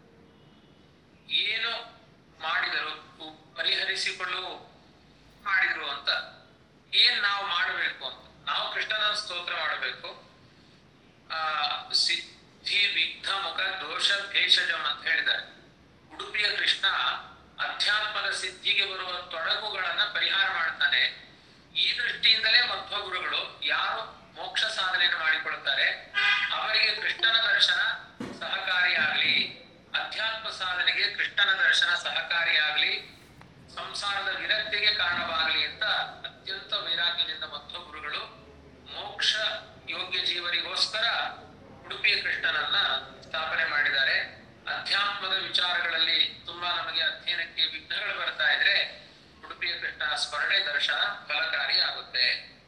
ಏನು ಮಾಡಿದರು, ಪರಿಹರಿಸಿಕೊಳ್ಳಲು ಮಾಡಿದ್ರು ಅಂತ, ಏನ್ ನಾವು ಮಾಡಬೇಕು ಅಂತ. ನಾವು ಕೃಷ್ಣನ ಸ್ತೋತ್ರ ಮಾಡಬೇಕು. ಆ ಸಿದ್ಧಿ ವಿಘ್ನ ಮುಖ ದೋಷ ಭೇಷಜಂ ಅಂತ ಹೇಳಿದ್ದಾರೆ. ಉಡುಪಿಯ ಕೃಷ್ಣ ಅಧ್ಯಾತ್ಮದ ಸಿದ್ಧಿಗೆ ಬರುವ ತೊಡಗುಗಳನ್ನ ಪರಿಹಾರ ಮಾಡ್ತಾನೆ. ಈ ದೃಷ್ಟಿಯಿಂದಲೇ ಮಧ್ವಗುರುಗಳು ಯಾರು ಮೋಕ್ಷ ಸಾಧನೆಯನ್ನು ಮಾಡಿಕೊಳ್ತಾರೆ ಅವರಿಗೆ ಕೃಷ್ಣನ ದರ್ಶನ ಸಹಕಾರಿಯಾಗ್ಲಿ, ಅಧ್ಯಾತ್ಮ ಸಾಧನೆಗೆ ಕೃಷ್ಣನ ದರ್ಶನ ಸಹಕಾರಿಯಾಗ್ಲಿ, ಸಂಸಾರದ ವಿರಕ್ತಿಗೆ ಕಾರಣವಾಗಲಿ ಅಂತ ಅತ್ಯಂತ ವೈರಾಗ್ಯದಿಂದ ಮಧ್ವಗುರುಗಳು ಮೋಕ್ಷ ಯೋಗ್ಯ ಜೀವರಿಗೋಸ್ಕರ ಉಡುಪಿಯ ಕೃಷ್ಣನನ್ನ ಸ್ಥಾಪನೆ ಮಾಡಿದ್ದಾರೆ. ಅಧ್ಯಾತ್ಮದ ವಿಚಾರಗಳಲ್ಲಿ ತುಂಬಾ ನಮಗೆ ಅಧ್ಯಯನಕ್ಕೆ ವಿಘ್ನಗಳು ಬರ್ತಾ ಇದ್ರೆ ಉಡುಪಿಯ ಕೃಷ್ಣನ ಸ್ಮರಣೆ ದರ್ಶನ ಫಲಕಾರಿ ಆಗುತ್ತೆ.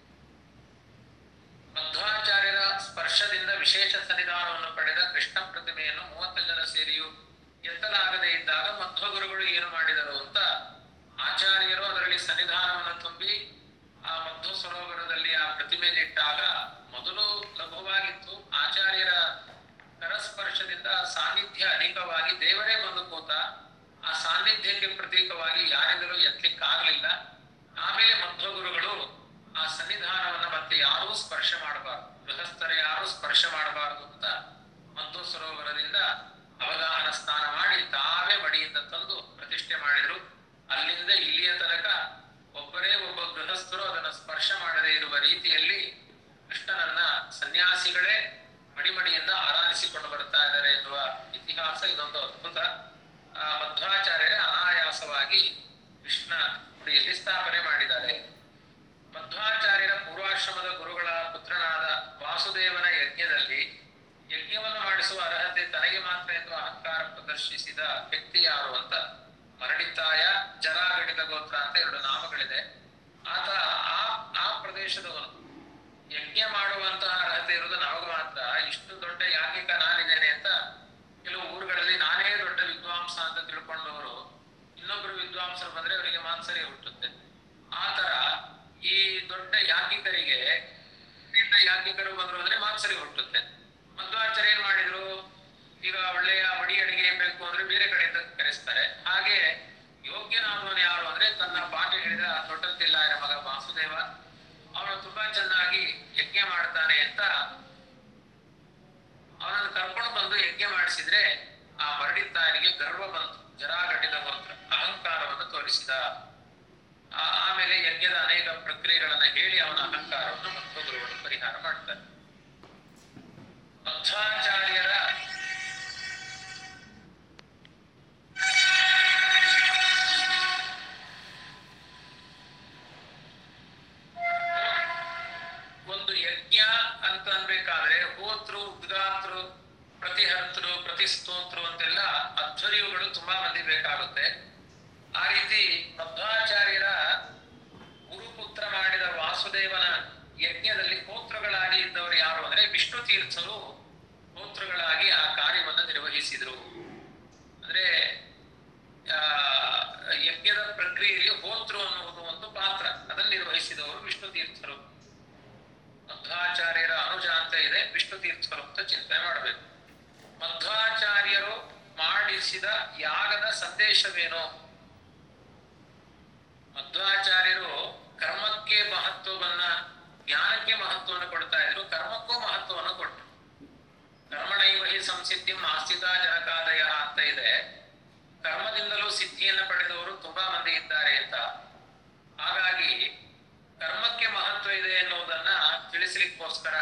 ಮಧ್ವಾಚಾರ್ಯರ ಸ್ಪರ್ಶದಿಂದ ವಿಶೇಷ ಸನ್ನಿಧಾನವನ್ನು ಪಡೆದ ಕೃಷ್ಣ ಪ್ರತಿಮೆಯನ್ನು ಮೂವತ್ತು ಜನ ಸೇರಿಯೂ ಎತ್ತಲಾಗದೇ ಇದ್ದಾಗ ಮಧ್ವಗುರುಗಳು ಏನು ಮಾಡಿದರು ಅಂತ ಆಚಾರ್ಯರು ಅದರಲ್ಲಿ ಸನ್ನಿಧಾನವನ್ನು ತುಂಬಿ ಆ ಮಧ್ವ ಸರೋವರದಲ್ಲಿ ಆ ಪ್ರತಿಮೆಯನ್ನಿಟ್ಟಾಗ ಮೊದಲು ಲಘುವಾಗಿತ್ತು. ಆಚಾರ್ಯರ ಕರಸ್ಪರ್ಶದಿಂದ ಸಾನ್ನಿಧ್ಯ ಅಧಿಕವಾಗಿ ದೇವರೇ ಬಂದು ಕೂತ. ಆ ಸಾನ್ನಿಧ್ಯಕ್ಕೆ ಪ್ರತೀಕವಾಗಿ ಯಾರಿಂದಲೂ ಎತ್ತಲಿಕ್ಕಾಗಲಿಲ್ಲ. ಆಮೇಲೆ ಮಧ್ವಗುರುಗಳು ಆ ಸನ್ನಿಧಾನವನ್ನ ಮತ್ತೆ ಯಾರೂ ಸ್ಪರ್ಶ ಮಾಡಬಾರದು, ಗೃಹಸ್ಥರ ಯಾರೂ ಸ್ಪರ್ಶ ಮಾಡಬಾರದು ಅಂತ ಮಧ್ವ ಸರೋವರದಿಂದ ಅವಗಾಹನ ಸ್ನಾನ ಮಾಡಿ ತಾವೇ ಮಡಿಯಿಂದ ತಂದು ಪ್ರತಿಷ್ಠೆ ಮಾಡಿದ್ರು. ಅಲ್ಲಿಂದ ಇಲ್ಲಿಯ ತನಕ ಒಬ್ಬರೇ ಒಬ್ಬ ಗೃಹಸ್ಥರು ಅದನ್ನು ಸ್ಪರ್ಶ ಮಾಡದೇ ಇರುವ ರೀತಿಯಲ್ಲಿ ಕೃಷ್ಣನನ್ನ ಸನ್ಯಾಸಿಗಳೇ ಮಡಿಮಡಿಯಿಂದ ಆರಾಧಿಸಿಕೊಂಡು ಬರ್ತಾ ಇದ್ದಾರೆ ಎನ್ನುವ ಇತಿಹಾಸ ಇದೊಂದು ಅದ್ಭುತ. ಆ ಮಧ್ವಾಚಾರ್ಯರೇ ಅನಾಯಾಸವಾಗಿ ಕೃಷ್ಣ ಗುಡಿಯಲ್ಲಿ ಸ್ಥಾಪನೆ ಮಾಡಿದ್ದಾರೆ. ಮಧ್ವಾಚಾರ್ಯರ ಪೂರ್ವಾಶ್ರಮದ ಗುರುಗಳ ಪುತ್ರನಾದ ವಾಸುದೇವನ ಯಜ್ಞದಲ್ಲಿ ಯಜ್ಞವನ್ನು ಮಾಡಿಸುವ ಅರ್ಹತೆ ತನಗೆ ಮಾತ್ರ ಎಂದು ಅಹಂಕಾರ ಪ್ರದರ್ಶಿಸಿದ ವ್ಯಕ್ತಿ ಯಾರು ಅಂತ ಮರಡಿತಾಯ, ಜರಾಗಡಿತ ಗೋತ್ರ ಅಂತ ಎರಡು ನಾಮಗಳಿದೆ. ಆತ ಆ ಆ ಪ್ರದೇಶದವನು. ಯಜ್ಞ ಮಾಡುವಂತಹ ಅರ್ಹತೆ ಇರುವುದು ನಮಗ ಮಾತ್ರ. ಇಷ್ಟು ದೊಡ್ಡ ಯಾಜ್ಞಿಕ ನಾನಿದ್ದೇನೆ ಅಂತ ಕೆಲವು ಊರುಗಳಲ್ಲಿ ನಾನೇ ದೊಡ್ಡ ವಿದ್ವಾಂಸ ಅಂತ ತಿಳ್ಕೊಂಡವರು ಇನ್ನೊಬ್ರು ವಿದ್ವಾಂಸರು ಬಂದ್ರೆ ಅವರಿಗೆ ಮಾತ್ಸರ್ಯ ಹುಟ್ಟುತ್ತೆ. ಆತರ ಈ ದೊಡ್ಡ ಯಾಜ್ಞಿಕರಿಗೆ ಯಾಜ್ಞಿಕರು ಬಂದ್ರು ಅಂದ್ರೆ ಮಾತ್ಸರ್ಯ ಹುಟ್ಟುತ್ತೆ. ಮಧ್ವಾಚಾರ್ಯ ಏನ್ ಮಾಡಿದ್ರು, ಈಗ ಒಳ್ಳೆಯ ಮಡಿ ಅಡಿಗೆ ಬೇಕು ಅಂದ್ರೆ ಬೇರೆ ಕಡೆಯಿಂದ ಕರೆಸ್ತಾರೆ. ಹಾಗೆ ಯೋಗ್ಯನಾದವನು ಯಾರು ಅಂದ್ರೆ ತನ್ನ ಪಾಠ ಹೇಳಿದ ದೊಡ್ಡತಿಲ್ಲಾಯರ ಮಗ ವಾಸುದೇವ, ಅವನು ತುಂಬಾ ಚೆನ್ನಾಗಿ ಯಜ್ಞ ಮಾಡ್ತಾನೆ ಅಂತ ಅವನನ್ನು ಕರ್ಕೊಂಡು ಬಂದು ಯಜ್ಞ ಮಾಡಿಸಿದ್ರೆ ಆ ಮರಡಿತಾಯರಿಗೆ ಗರ್ವ ಬಂತು. ಜರಾಗಡ್ಡಿದ ಗೋತ್ರ ಅಹಂಕಾರವನ್ನು ತೋರಿಸಿದ. ಆಮೇಲೆ ಯಜ್ಞದ ಅನೇಕ ಪ್ರಕ್ರಿಯೆಗಳನ್ನ ಹೇಳಿ ಅವನ ಅಹಂಕಾರವನ್ನು ಮಧ್ವಗುರುಗಳು ಪರಿಹಾರ ಮಾಡ್ತಾರೆ. ಮಧ್ವಾಚಾರ್ಯರ ಒಂದು ಯಜ್ಞ ಅಂತ ಅನ್ಬೇಕಾದ್ರೆ ಹೋತೃ, ಉದ್ಗಾತೃ, ಪ್ರತಿಹರ್ತೃ, ಪ್ರತಿಸ್ತೋತೃ ಅಂತೆಲ್ಲ ಅಧ್ವರ್ಯುಗಳು ತುಂಬಾ ಮಂದಿ ಬೇಕಾಗುತ್ತೆ. ಆ ರೀತಿ ಮಧ್ವಾಚಾರ್ಯರ ಗುರುಪುತ್ರ ಮಾಡಿದ ವಾಸುದೇವನ ಯಜ್ಞದಲ್ಲಿ ಹೋತ್ರಗಳಾಗಿ ಇದ್ದವರು ಯಾರು ಅಂದ್ರೆ ವಿಷ್ಣು ತೀರ್ಥರು ಹೋತ್ರಗಳಾಗಿ ಆ ಕಾರ್ಯವನ್ನು ನಿರ್ವಹಿಸಿದ್ರು. ಅಂದ್ರೆ ಆ ಯಜ್ಞದ ಪ್ರಕ್ರಿಯೆಯಲ್ಲಿ ಹೋತೃ ಅನ್ನುವುದು ಒಂದು ಪಾತ್ರ, ಅದನ್ನು ನಿರ್ವಹಿಸಿದವರು ವಿಷ್ಣು ತೀರ್ಥರು. ಮಧ್ವಾಚಾರ್ಯರ ಅನುಜ ಅಂತ ಇದೆ, ವಿಷ್ಣು ತೀರ್ಥರು ಅಂತ ಚಿಂತನೆ ಮಾಡಬೇಕು. ಮಧ್ವಾಚಾರ್ಯರು ಮಾಡಿಸಿದ ಯಾಗದ ಸಂದೇಶವೇನು? ಮಧ್ವಾಚಾರ್ಯರು ಕರ್ಮಕ್ಕೆ ಮಹತ್ವವನ್ನ, ಜ್ಞಾನಕ್ಕೆ ಮಹತ್ವವನ್ನು ಕೊಡ್ತಾ ಇದ್ರು, ಕರ್ಮಕ್ಕೂ ಮಹತ್ವವನ್ನು ಕೊಟ್ಟರು. ಕರ್ಮಣೈವ ಹಿ ಸಂಸಿದ್ಧಿಂ ಆಸ್ಥಿತಾ ಜನಕಾದಯ ಅಂತ ಇದೆ. ಕರ್ಮದಿಂದಲೂ ಸಿದ್ಧಿಯನ್ನು ಪಡೆದವರು ತುಂಬಾ ಮಂದಿ ಇದ್ದಾರೆ ಅಂತ. ಹಾಗಾಗಿ ಕರ್ಮಕ್ಕೆ ಮಹತ್ವ ಇದೆ ಎನ್ನುವುದನ್ನ ತಿಳಿಸಲಿಕ್ಕೋಸ್ಕರ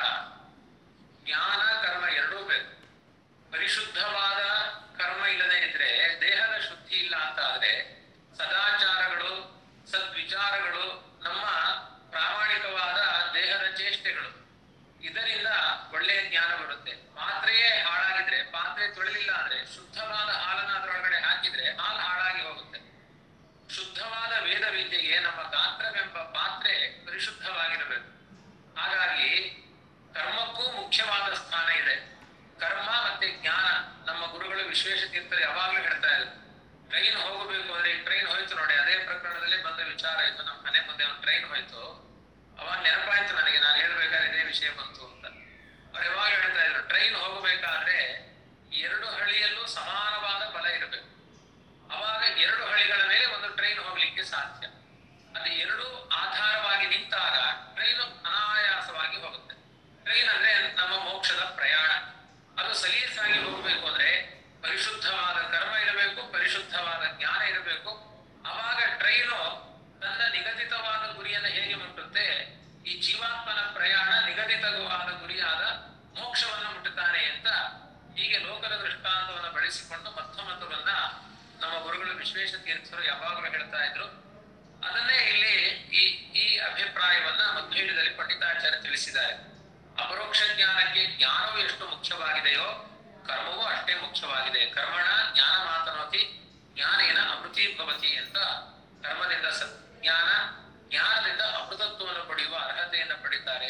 ಜ್ಞಾನ ಕರ್ಮ ಎರಡೂ ಬೇಕು. ಪರಿಶುದ್ಧವಾದ ಕರ್ಮ ಇಲ್ಲದೆ ಇದ್ರೆ, ದೇಹದ ಶುದ್ಧಿ ಇಲ್ಲ ಅಂತ ಆದ್ರೆ, ಸದಾಚಾರಗಳು ಸದ್ವಿಚಾರಗಳು ನಮ್ಮ ಪ್ರಾಮಾಣಿಕವಾದ ದೇಹದ ಚೇಷ್ಟೆಗಳು, ಇದರಿಂದ ಒಳ್ಳೆಯ ಜ್ಞಾನ ಬರುತ್ತೆ. ಪಾತ್ರೆಯೇ ಹಾಳಾಗಿದ್ರೆ, ಪಾತ್ರೆ ತೊಳೆಲಿಲ್ಲ ಅಂದ್ರೆ, ಶುದ್ಧವಾದ ಹಾಲನ್ನ ಅದರೊಳಗಡೆ ಹಾಕಿದ್ರೆ ಹಾಲು ಹಾಳಾಗಿ ಹೋಗುತ್ತೆ. ಶುದ್ಧವಾದ ವೇದ ವಿದ್ಯೆಗೆ ನಮ್ಮ ಗಾತ್ರವೆಂಬ ಪಾತ್ರೆ ಪರಿಶುದ್ಧವಾಗಿರಬೇಕು. ಹಾಗಾಗಿ ಕರ್ಮಕ್ಕೂ ಮುಖ್ಯವಾದ ಸ್ಥಾನ ಇದೆ. ಕರ್ಮ ಮತ್ತೆ ಜ್ಞಾನ ನಮ್ಮ ಗುರುಗಳು ವಿಶ್ವೇಶ ತೀರ್ಥರು ಯಾವಾಗ್ಲೂ ಹೇಳ್ತಾ ಇದ್ರು. ಟ್ರೈನ್ ಹೋಗಬೇಕು ಅಂದ್ರೆ, ಟ್ರೈನ್ ಹೋಯ್ತು ನೋಡಿ, ಅದೇ ಪ್ರಕರಣದಲ್ಲಿ ಬಂದ ವಿಚಾರ ಇತ್ತು. ನಮ್ಮ ಮನೆ ಮುಂದೆ ಒಂದು ಟ್ರೈನ್ ಹೋಯ್ತು, ಅವಾಗ ನೆನಪಾಯ್ತು ನನಗೆ, ನಾನು ಹೇಳ್ಬೇಕಾದ್ರೆ ಇದೇ ವಿಷಯ ಬಂತು ಅಂತ. ಅವ್ರು ಯಾವಾಗ ಹೇಳ್ತಾ ಇದ್ರು, ಟ್ರೈನ್ ಹೋಗಬೇಕಾದ್ರೆ ಎರಡು ಹಳಿಯಲ್ಲೂ ಸಮಾನವಾದ ಬಲ ಇರಬೇಕು. ಅವಾಗ ಎರಡು ಹಳಿಗಳ ಮೇಲೆ ಒಂದು ಟ್ರೈನ್ ಹೋಗ್ಲಿಕ್ಕೆ ಸಾಧ್ಯ. ಅದು ಎರಡು ಆಧಾರವಾಗಿ ನಿಂತಾಗ ಟ್ರೈನ್ ಅನಾಯಾಸವಾಗಿ ಹೋಗುತ್ತೆ. ಟ್ರೈನ್ ಅಂದ್ರೆ ನಮ್ಮ ಮೋಕ್ಷದ ಪ್ರಯಾಣ. ಅದು ಸಲೀಸಾಗಿ ಹೋಗ್ಬೇಕು ಅಂದ್ರೆ ಪರಿಶುದ್ಧವಾದ ಕರ್ಮ ಇರಬೇಕು, ಪರಿಶುದ್ಧವಾದ ಜ್ಞಾನ ಇರಬೇಕು. ಅವಾಗ ಟ್ರೈನು ತನ್ನ ನಿಗದಿತವಾದ ಗುರಿಯನ್ನು ಹೇಗೆ ಮುಟ್ಟುತ್ತೆ, ಈ ಜೀವಾತ್ಮನ ಪ್ರಯಾಣ ನಿಗದಿತವಾದ ಗುರಿಯಾದ ಮೋಕ್ಷವನ್ನು ಮುಟ್ಟುತ್ತಾನೆ ಅಂತ ಹೀಗೆ ಲೋಕದ ದೃಷ್ಟಾಂತವನ್ನು ಬಳಸಿಕೊಂಡು ಮಧ್ವಮತವನ್ನ ನಮ್ಮ ಗುರುಗಳು ವಿಶ್ವೇಶ ತೀರ್ಥರು ಯಾವಾಗಲೂ ಹೇಳ್ತಾ ಇದ್ರು. ಅದನ್ನೇ ಇಲ್ಲಿ ಈ ಈ ಅಭಿಪ್ರಾಯವನ್ನ ಮಧ್ವೀಯದಲ್ಲಿ ಪಂಡಿತಾಚಾರ್ಯ ತಿಳಿಸಿದ್ದಾರೆ. ಅಪರೋಕ್ಷ ಜ್ಞಾನಕ್ಕೆ ಜ್ಞಾನವು ಎಷ್ಟು ಮುಖ್ಯವಾಗಿದೆಯೋ ಕರ್ಮವೂ ಅಷ್ಟೇ ಮುಖ್ಯವಾಗಿದೆ. ಕರ್ಮಣ ಜ್ಞಾನ ಮಾತನೋತಿ ಜ್ಞಾನೇನ ಅಮೃತಿ ಭವತಿ ಅಂತ ಕರ್ಮದಿಂದ ಸಜ್ಞಾನ, ಜ್ಞಾನದಿಂದ ಅಮೃತತ್ವವನ್ನು ಪಡೆಯುವ ಅರ್ಹತೆಯನ್ನು ಪಡಿತಾರೆ.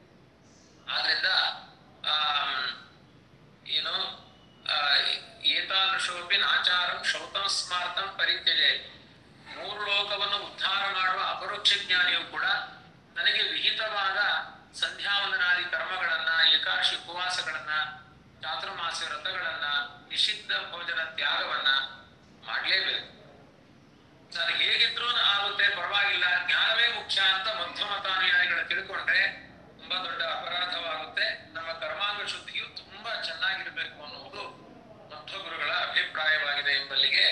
ಆದ್ರಿಂದ ಆ ಏನು ಏತಾದೃಶೋಪಿ ನಾಚಾರಂ ಶೌತಂ ಸ್ಮಾರ್ತಂ ಪರಿತ್ಯಜೆ. ಮೂರು ಲೋಕವನ್ನು ಉದ್ಧಾರ ಮಾಡುವ ಅಪರೋಕ್ಷ ಜ್ಞಾನಿಯು ಕೂಡ ನನಗೆ ವಿಹಿತವಾದ ಸಂಧ್ಯಾವಂದನಾದಿ ಕರ್ಮಗಳನ್ನ, ಏಕಾದಶಿ ಉಪವಾಸಗಳನ್ನ, ಚಾತುರ್ಮಾಸ ವ್ರತಗಳನ್ನ, ನಿಷಿದ್ಧ ಭೋಜನ ತ್ಯಾಗವನ್ನ ಮಾಡ್ಲೇಬೇಕು. ನಾನು ಹೇಗಿದ್ರು ಆಗುತ್ತೆ, ಪರವಾಗಿಲ್ಲ, ಜ್ಞಾನವೇ ಮುಖ್ಯ ಅಂತ ಮಧ್ವಮತಾನುಯಾಯಿಗಳು ತಿಳ್ಕೊಂಡ್ರೆ ತುಂಬಾ ದೊಡ್ಡ ಅಪರಾಧವಾಗುತ್ತೆ. ನಮ್ಮ ಕರ್ಮಾಂಗ ಶುದ್ಧಿಯು ತುಂಬಾ ಚೆನ್ನಾಗಿರ್ಬೇಕು ಅನ್ನುವುದು ಮಧ್ವಗುರುಗಳ ಅಭಿಪ್ರಾಯವಾಗಿದೆ ಎಂಬಲ್ಲಿಗೆ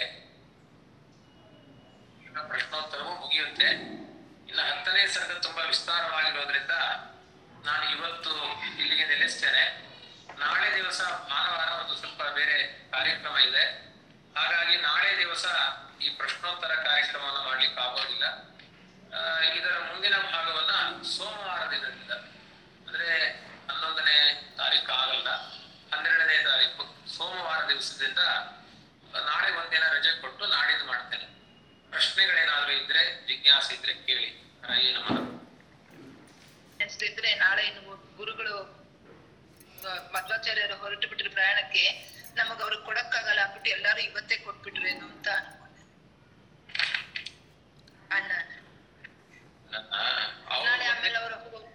ಪ್ರಶ್ನೋತ್ತರವು ಮುಗಿಯುತ್ತೆ. ಇನ್ನು ಹತ್ತನೇ ಸರ್ಗ ತುಂಬಾ ವಿಸ್ತಾರವಾಗಿರೋದ್ರಿಂದ ನಾನು ಇವತ್ತು ಇಲ್ಲಿಗೆ ನಿಲ್ಲಿಸ್ತೇನೆ. ನಾಳೆ ದಿವಸ ಭಾನುವಾರ ಒಂದು ಸ್ವಲ್ಪ ಬೇರೆ ಕಾರ್ಯಕ್ರಮ ಇದೆ. ಹಾಗಾಗಿ ನಾಳೆ ದಿವಸ ಈ ಪ್ರಶ್ನೋತ್ತರ ಕಾರ್ಯಕ್ರಮವನ್ನು ಮಾಡ್ಲಿಕ್ಕೆ ಆಗೋದಿಲ್ಲ. ಇದರ ಮುಂದಿನ ಭಾಗವನ್ನ ಸೋಮವಾರ ದಿನದಿಂದ, ಅಂದ್ರೆ ಹನ್ನೊಂದನೇ ತಾರೀಕು ಆಗಲ್ಲ, ಹನ್ನೆರಡನೇ ತಾರೀಕು ಸೋಮವಾರ ದಿವಸದಿಂದ ನಾಳೆ ಒಂದಿನ ರಜೆ ಕೊಟ್ಟು ನಾಡಿದ್ದು ಮಾಡ್ತೇನೆ. ಪ್ರಶ್ನೆಗಳೇನಾದ್ರೂ ಇದ್ರೆ, ಜಿಜ್ಞಾಸೆ ಇದ್ರೆ ಕೇಳಿ. ಏನು ಇದ್ರೆ ನಾಳೆ ಇನ್ನು ಗುರುಗಳು ಮಧ್ವಾಚಾರ್ಯರು ಹೊರಟು ಬಿಟ್ರೆ ಪ್ರಯಾಣಕ್ಕೆ, ನಮಗ ಅವ್ರಿಗೆ ಕೊಡಕ್ಕಾಗಲ್ಲ ಆಗ್ಬಿಟ್ಟು ಎಲ್ಲಾರು ಇವತ್ತೇ ಕೊಟ್ಬಿಟ್ರೇನು ಅಂತ ಅಣ್ಣ. ನಾಳೆ ಆಮೇಲೆ ಅವರು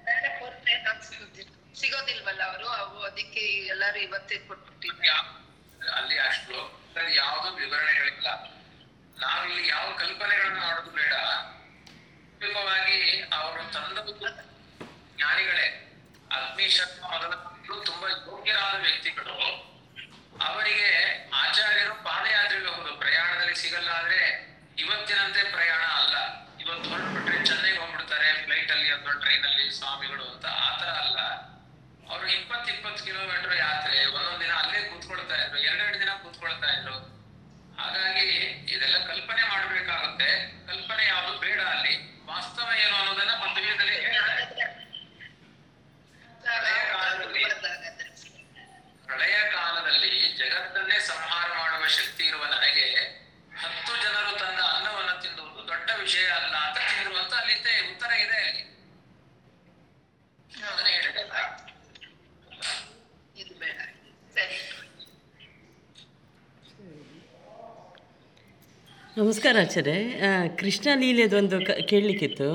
ಸಿಗೋದಿಲ್ವಲ್ಲ ಅವರು, ಅವು ಅದಕ್ಕೆ ಎಲ್ಲಾರು ಇವತ್ತೇ ಕೊಟ್ಬಿಟ್ಟಿದ್ದಾರೆ. ಅಲ್ಲಿ ಅಷ್ಟು ಯಾವ್ದು ವಿವರಣೆಗಳಿಲ್ಲ. ನಾವಿಲ್ಲಿ ಯಾವ ಕಲ್ಪನೆಗಳನ್ನ ಮಾಡೋದು ಬೇಡ. ಮುಖ್ಯವಾಗಿ ಅವರು ತಂದ ಜ್ಞಾನಿಗಳೇ, ಅಗ್ನಿಶರ್ಮ ಮೊದಲು ತುಂಬಾ ಯೋಗ್ಯರಾದ ವ್ಯಕ್ತಿಗಳು. ಅವರಿಗೆ ಆಚಾರ್ಯರು ಪಾದಯಾತ್ರೆಗೆ ಹೋಗುದು, ಪ್ರಯಾಣದಲ್ಲಿ ಸಿಗಲ್ಲ. ಆದ್ರೆ ಇವತ್ತಿನಂತೆ ಪ್ರಯಾಣ ಅಲ್ಲ. ಇವತ್ತು ಹೊರಟ್ಬಿಟ್ರೆ ಚೆನ್ನೈಗೆ ಹೋಗ್ಬಿಡ್ತಾರೆ ಫ್ಲೈಟ್ ಅಲ್ಲಿ ಅಥವಾ ಟ್ರೈನ್ ಅಲ್ಲಿ ಸ್ವಾಮಿಗಳು ಅಂತ, ಆತರ ಅಲ್ಲ. ಅವ್ರು ಇಪ್ಪತ್ ಇಪ್ಪತ್ತು ಕಿಲೋಮೀಟರ್ ಯಾತ್ರೆ, ಒಂದೊಂದ್ ದಿನ ಅಲ್ಲೇ ಕೂತ್ಕೊಳ್ತಾ ಇದ್ರು, ಎರಡೆರಡು ದಿನ ಕೂತ್ಕೊಳ್ತಾ ಇದ್ರು. ಹಾಗಾಗಿ ಇದೆಲ್ಲ ಕಲ್ಪನೆ ಮಾಡ್ಬೇಕಾಗುತ್ತೆ. ಕಲ್ಪನೆ ಯಾವುದು ಬೇಡ. ಅಲ್ಲಿ ವಾಸ್ತವ ಏನು ಅನ್ನೋದನ್ನ ಮಧ್ವೀಯದಲ್ಲಿ ಪ್ರಳಯ ಕಾಲದಲ್ಲಿ ಜಗತ್ತನ್ನೇ ಸಂಹಾರ ಮಾಡುವ ಶಕ್ತಿ ಇರುವ ನನಗೆ ಹತ್ತು ಜನರು ತಂದ ಅನ್ನವನ್ನು ತಿನ್ನುವುದು ದೊಡ್ಡ ವಿಷಯ ಅಲ್ಲ ಅಂತ ತಿಂದ್ರು ಅಂತ ಅಲ್ಲಿ ಉತ್ತರ ಇದೆ. ಅಲ್ಲಿ ನಮಸ್ಕಾರ ಆಚಾರ್ಯ. ಆ, ಕೃಷ್ಣ ಲೀಲೆದೊಂದು ಕ ಕೇಳಲಿಕ್ಕಿತ್ತು.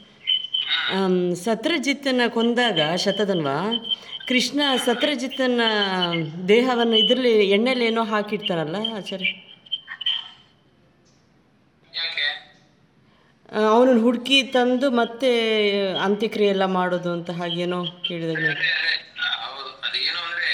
ಸತ್ರಜಿತ್ತನ ಕೊಂದಾಗ ಶತಧನ್ವ ಕೃಷ್ಣ ಸತ್ರಜಿತ್ತನ ದೇಹವನ್ನು ಇದರಲ್ಲಿ ಎಣ್ಣೆಲಿ ಏನೋ ಹಾಕಿರ್ತಾರಲ್ಲ ಆಚಾರ್ಯ, ಯಾಕೆ ಅವನನ್ನು ಹುಡುಕಿ ತಂದು ಮತ್ತೆ ಅಂತ್ಯಕ್ರಿಯೆ ಎಲ್ಲ ಮಾಡೋದು ಅಂತ ಹಾಗೇನೋ ಕೇಳಿದಾಗ ಅದೇ ಅದೇ ಹೌದು. ಅದೇನು ಅಂದ್ರೆ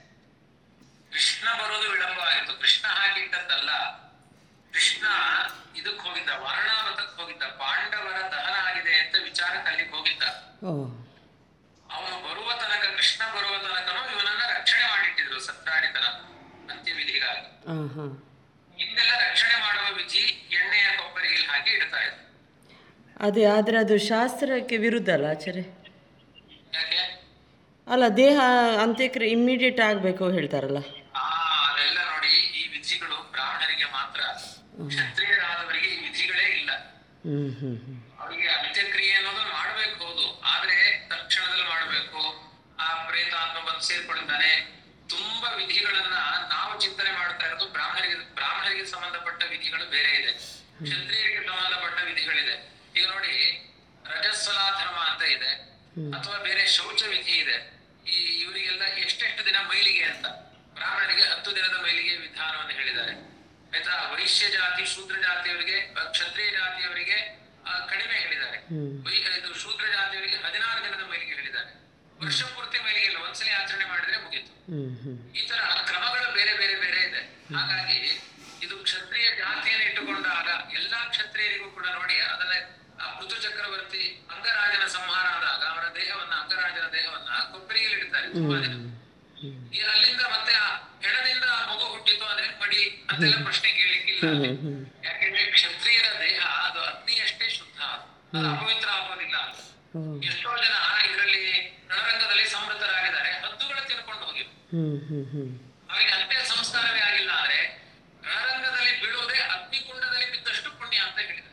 ಕೃಷ್ಣ ಬರೋದು ವಿಳಂಬ ಆಗಿತ್ತು. ಕೃಷ್ಣ ಹಾಕಿಟ್ಟದ್ದಲ್ಲ. ಕೃಷ್ಣ ಇದಕ್ ಹೋಗಿದ್ದ, ವಾರಣಾವತಕ್ಕೆ ಹೋಗಿದ್ದ. ಪಾಂಡವರ ದಹನ ಆಗಿದೆ ಅಂತ ವಿಚಾರಕ್ಕೆ ಅಲ್ಲಿಗೆ ಹೋಗಿದ್ದ. ಓ ಅವನು ಬರುವ ತನಕ, ಕೃಷ್ಣ ಬರುವ ತನಕನೂ ಇವನನ್ನ ರಕ್ಷಣೆ ಮಾಡಿಟ್ಟಿದ್ರು ಸತ್ರಾಡಿತನ ಅಂತ್ಯವಿಧಿಗಾಗಿ. ಹಾಂ ಹಾಂ ಹಿಂದೆಲ್ಲ ರಕ್ಷಣೆ ಮಾಡುವ ವಿಧಿ ಎಣ್ಣೆಯ ಕೊಬ್ಬರಿಯಲ್ಲಿ ಹಾಕಿ ಇಡ್ತಾ ಇದ್ರು. ಅದೇ, ಆದರೆ ಅದು ಶಾಸ್ತ್ರಕ್ಕೆ ವಿರುದ್ಧ ಅಲ್ಲ ಆಚಾರ್ಯ? ಯಾಕೆ? ಅಲ್ಲ, ದೇಹ ಅಂತ್ಯಕ್ರಿಯೆ ಇಮ್ಮಿಡಿಯೇಟ್ ಆಗಬೇಕು ಹೇಳ್ತಾರಲ್ಲ. ಆ ಅದೆಲ್ಲ ನೋಡಿ, ಈ ವಿಧಿಗಳು ಬ್ರಾಹ್ಮಣರಿಗೆ ಮಾತ್ರ. ಕ್ಷತ್ರಿಯರಾದವರಿಗೆ ಈ ವಿಧಿಗಳೇ ಇಲ್ಲ. ಹ್ಞೂ ಹ್ಞೂ ಹ್ಞೂ ಅವರಿಗೆ ಅಂತ್ಯಕ್ರಿಯೆ ಅನ್ನೋದು ಮಾಡ್ಬೇಕು, ಹೌದು, ಆದ್ರೆ ತಕ್ಷಣದಲ್ಲಿ ಮಾಡ್ಬೇಕು. ಆ ಪ್ರೇತಾತ್ಮ ಬಂದು ಸೇರ್ಕೊಳ್ತಾನೆ. ತುಂಬಾ ವಿಧಿಗಳನ್ನ ನಾವು ಚಿಂತನೆ ಮಾಡ್ತಾ ಇರೋದು ಬ್ರಾಹ್ಮಣರಿಗೆ ಬ್ರಾಹ್ಮಣರಿಗೆ ಸಂಬಂಧಪಟ್ಟ ವಿಧಿಗಳು ಬೇರೆ ಇದೆ, ಕ್ಷತ್ರಿಯರಿಗೆ ಸಂಬಂಧಪಟ್ಟ ವಿಧಿಗಳಿದೆ. ಈಗ ನೋಡಿ, ರಜಸ್ವಲಾ ಧರ್ಮ ಅಂತ ಇದೆ, ಅಥವಾ ಬೇರೆ ಶೌಚ ವಿಧಿ ಇದೆ. ಈ ಇವರಿಗೆಲ್ಲ ಎಷ್ಟೆಷ್ಟು ದಿನ ಮೈಲಿಗೆ ಅಂತ. ಬ್ರಾಹ್ಮಣರಿಗೆ ಹತ್ತು ದಿನದ ಮೈಲಿಗೆ ವಿಧಾನವನ್ನು ಹೇಳಿದ್ದಾರೆ. ಆಯ್ತಾ? ವೈಶ್ಯ ಜಾತಿ ಶೂದ್ರ ಜಾತಿಯವರಿಗೆ, ಕ್ಷತ್ರಿಯ ಜಾತಿಯವರಿಗೆ ಕಡಿಮೆ ಹೇಳಿದ್ದಾರೆ. ಇದು ಶೂದ್ರ ಜಾತಿಯವರಿಗೆ ಹದಿನಾರು ದಿನದ ಮೈಲಿಗೆ ಹೇಳಿದ್ದಾರೆ. ವರ್ಷ ಪೂರ್ತಿ ಮೈಲಿಗೆ ಇಲ್ಲ, ಒಂದ್ಸಲಿ ಆಚರಣೆ ಮಾಡಿದ್ರೆ ಮುಗೀತು. ಈ ತರ ಕ್ರಮಗಳು ಬೇರೆ ಬೇರೆ ಬೇರೆ ಇದೆ. ಹಾಗಾಗಿ ಇದು ಕ್ಷತ್ರಿಯ ಜಾತಿಯನ್ನು ಇಟ್ಟುಕೊಂಡಾಗ ಎಲ್ಲಾ ಕ್ಷತ್ರಿಯರಿಗೂ ಕೂಡ ನೋಡಿ, ಅದನ್ನ ಋತು ಚಕ್ರವರ್ತಿ ಅಂಗರಾಜನ ಸಂಹಾರ ಆದಾಗ ಅವರ ದೇಹವನ್ನ, ಅಂಗರಾಜನ ದೇಹವನ್ನ ಕೊಬ್ಬರಿಯಲ್ಲಿ ಇಡ್ತಾರೆ ತುಂಬಾ ದಿನ. ಈ ಅಲ್ಲಿಂದ ಮತ್ತೆ ಆ ಹೆಣದಿಂದ ಮಗು ಹುಟ್ಟಿತು ಅಂದ್ರೆ ಮಡಿ ಅಂತೆಲ್ಲ ಪ್ರಶ್ನೆ ಕೇಳಲಿಕ್ಕಿಲ್ಲ. ಯಾಕೆಂದ್ರೆ ಕ್ಷತ್ರಿಯರ ದೇಹ ಅದು ಅಗ್ನಿಯಷ್ಟೇ ಶುದ್ಧ, ಅದು ಅಪವಿತ್ರ ಆಗೋದಿಲ್ಲ. ಎಷ್ಟೋ ಜನ ಇದರಲ್ಲಿ ರಣರಂಗದಲ್ಲಿ ಸಂಮೃತರಾಗಿದ್ದಾರೆ, ಹದ್ದುಗಳು ತಿನ್ಕೊಂಡು ಹೋಗಿರು. ಅವರಿಗೆ ಅಂತ್ಯ ಸಂಸ್ಕಾರವೇ ಆಗಿಲ್ಲ ಅಂದ್ರೆ ರಣರಂಗದಲ್ಲಿ ಬೀಳುವುದೇ ಅಗ್ನಿಕುಂಡದಲ್ಲಿ ಬಿದ್ದಷ್ಟು ಪುಣ್ಯ ಅಂತ ಹೇಳಿದ್ದಾರೆ.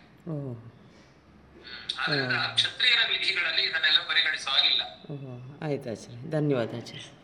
ಆದ್ರಿಂದ ಕ್ಷತ್ರಿಯರ ವಿಧಿಗಳಲ್ಲಿ ಇದನ್ನೆಲ್ಲ ಪರಿಗಣಿಸುವಾಗಿಲ್ಲ. ಆಯ್ತು ಆಚಾರ್ಯ, ಧನ್ಯವಾದ ಆಚಾರ್ಯ.